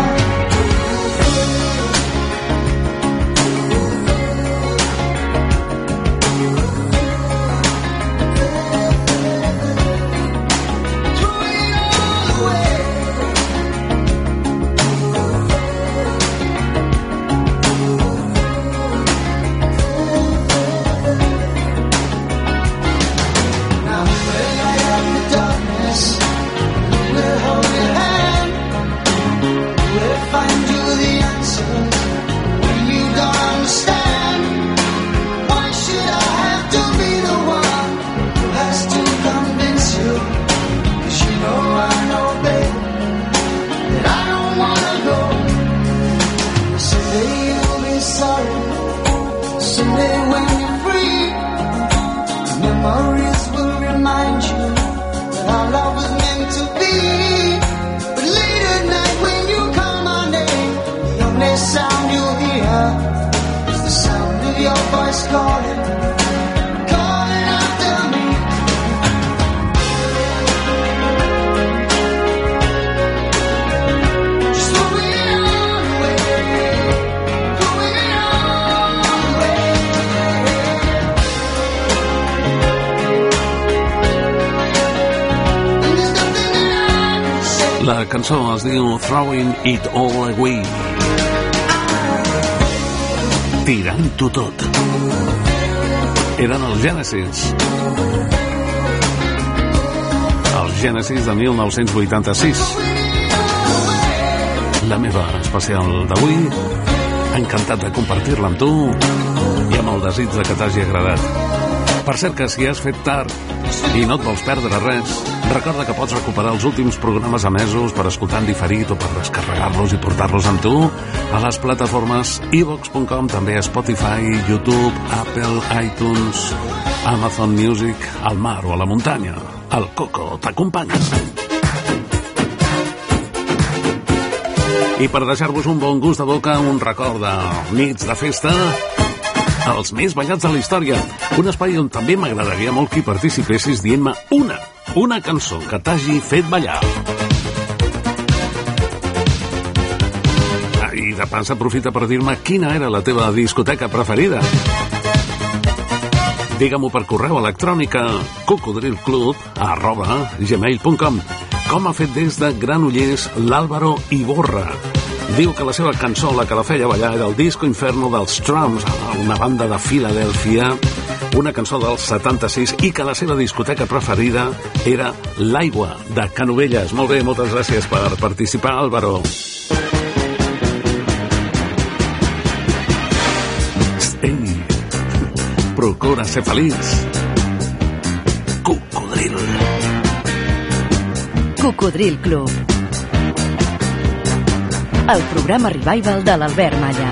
Now when I have the darkness, we'll hold your hand. We'll find you the answers when you don't understand. Why should I have to be the one who has to convince you? 'Cause you know I know, baby, that I don't wanna go. Someday you'll be sorry, someday when you're free, memories will remind you that our love was meant to be. But late at night when you call my name, the only sound you'll hear is the sound of your voice calling, calling after me. Just throwing it all away, throwing it all away. And there's nothing that I can say. La cançó es diu Throwing It All Away. Tirant-ho tot. Eren els Genesis. Els Genesis de mil nou-cents vuitanta-sis. La meva especial d'avui, encantat de compartir-la amb tu i amb el desig de que t'hagi agradat. Per cert que si has fet tard i no et vols perdre res, recorda que pots recuperar els últims programes emesos per escoltar en diferit o per descarregar-los i portar-los amb tu a les plataformes i vox punt com, també a Spotify, YouTube, Apple, iTunes, Amazon Music, al mar o a la muntanya. El Coco t'acompanya. I per deixar-vos un bon gust de boca, un record de nits de festa, els més ballats de la història. Un espai on també m'agradaria molt que hi participessis dient-me una, una cançó que t'hagi fet ballar. Ah, I de pas aprofita per dir-me quina era la teva discoteca preferida. Digue-m'ho per correu electrònic a cocodrilclub arroba gmail punt com. Com ha fet des de Granollers l'Àlvaro Iborra. Diu que la seva cançó, la que la feia ballar, era el Disco Inferno dels Trumps, una banda de Filadèlfia, una cançó del setanta-sis, i que la seva discoteca preferida era l'Aigua, de Canovelles. Molt bé, moltes gràcies per participar, Álvaro. Ei, procura ser feliç. Cocodril. Cocodril Club. el programa Revival de l'Albert Malla.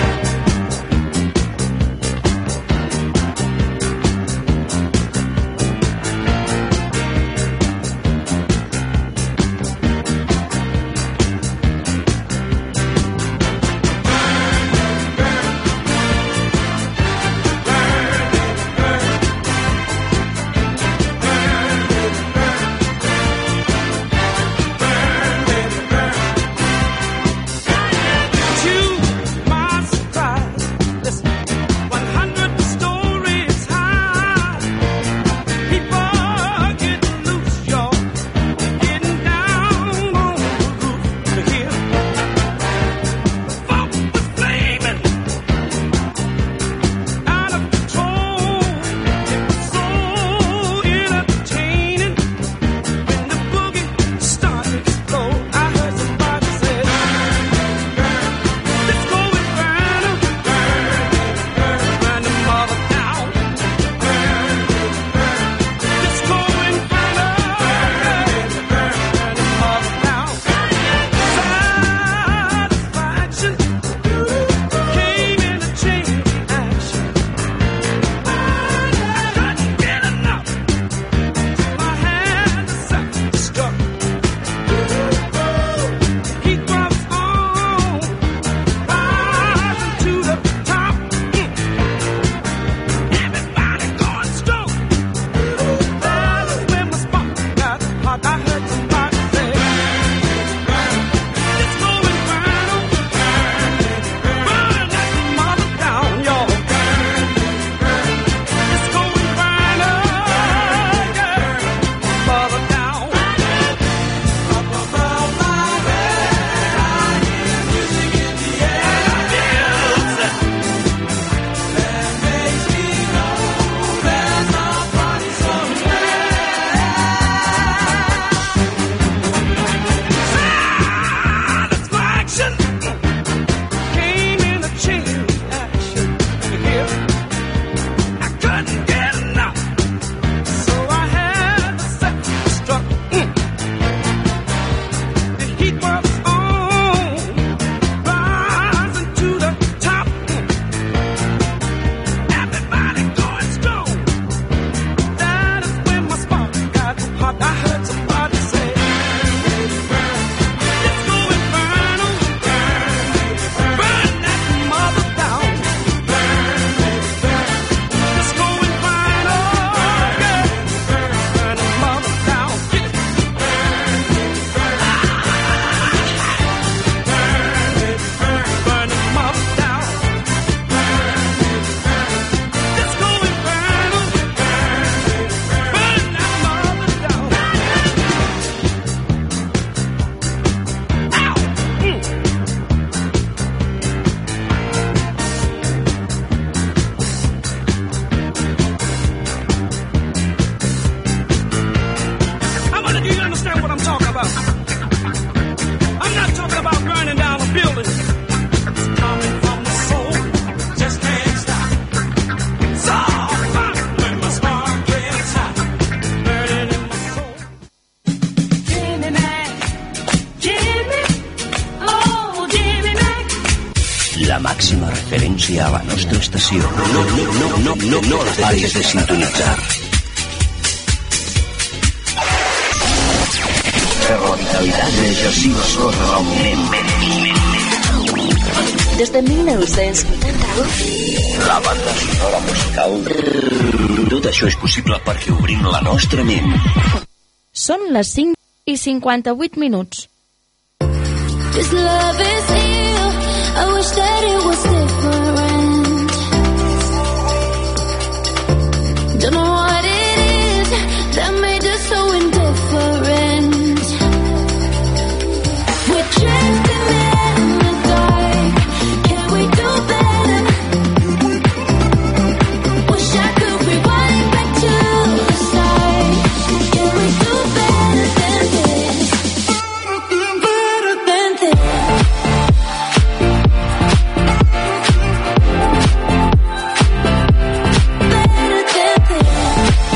Màxima referència a la nostra estació. No, no, no, no, no, no les paris de sintonitzar. Per la vitalitat d'exercir la sorra del moment. Des de mil nou-cents vuitanta-u, la banda sonora musical. Tot això és possible perquè obrim la nostra ment. Són les cinc i cinquanta-vuit minuts. This love is ill. I wish that it was different. Don't know what it is that made us so indifferent. We're drifting in the dark. Can we do better? Wish I could rewind back to the start. Can we do better than this? Better than this. Better than this.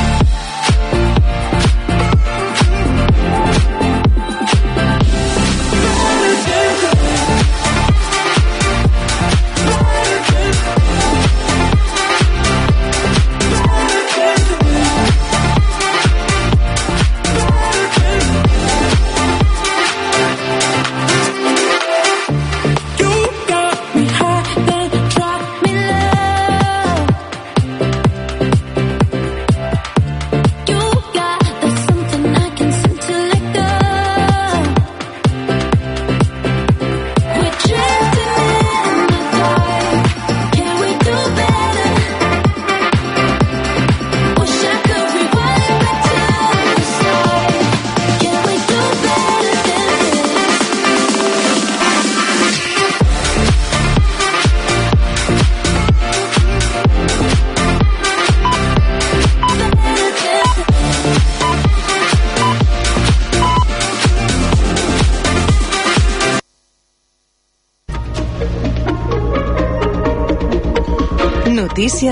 Notícies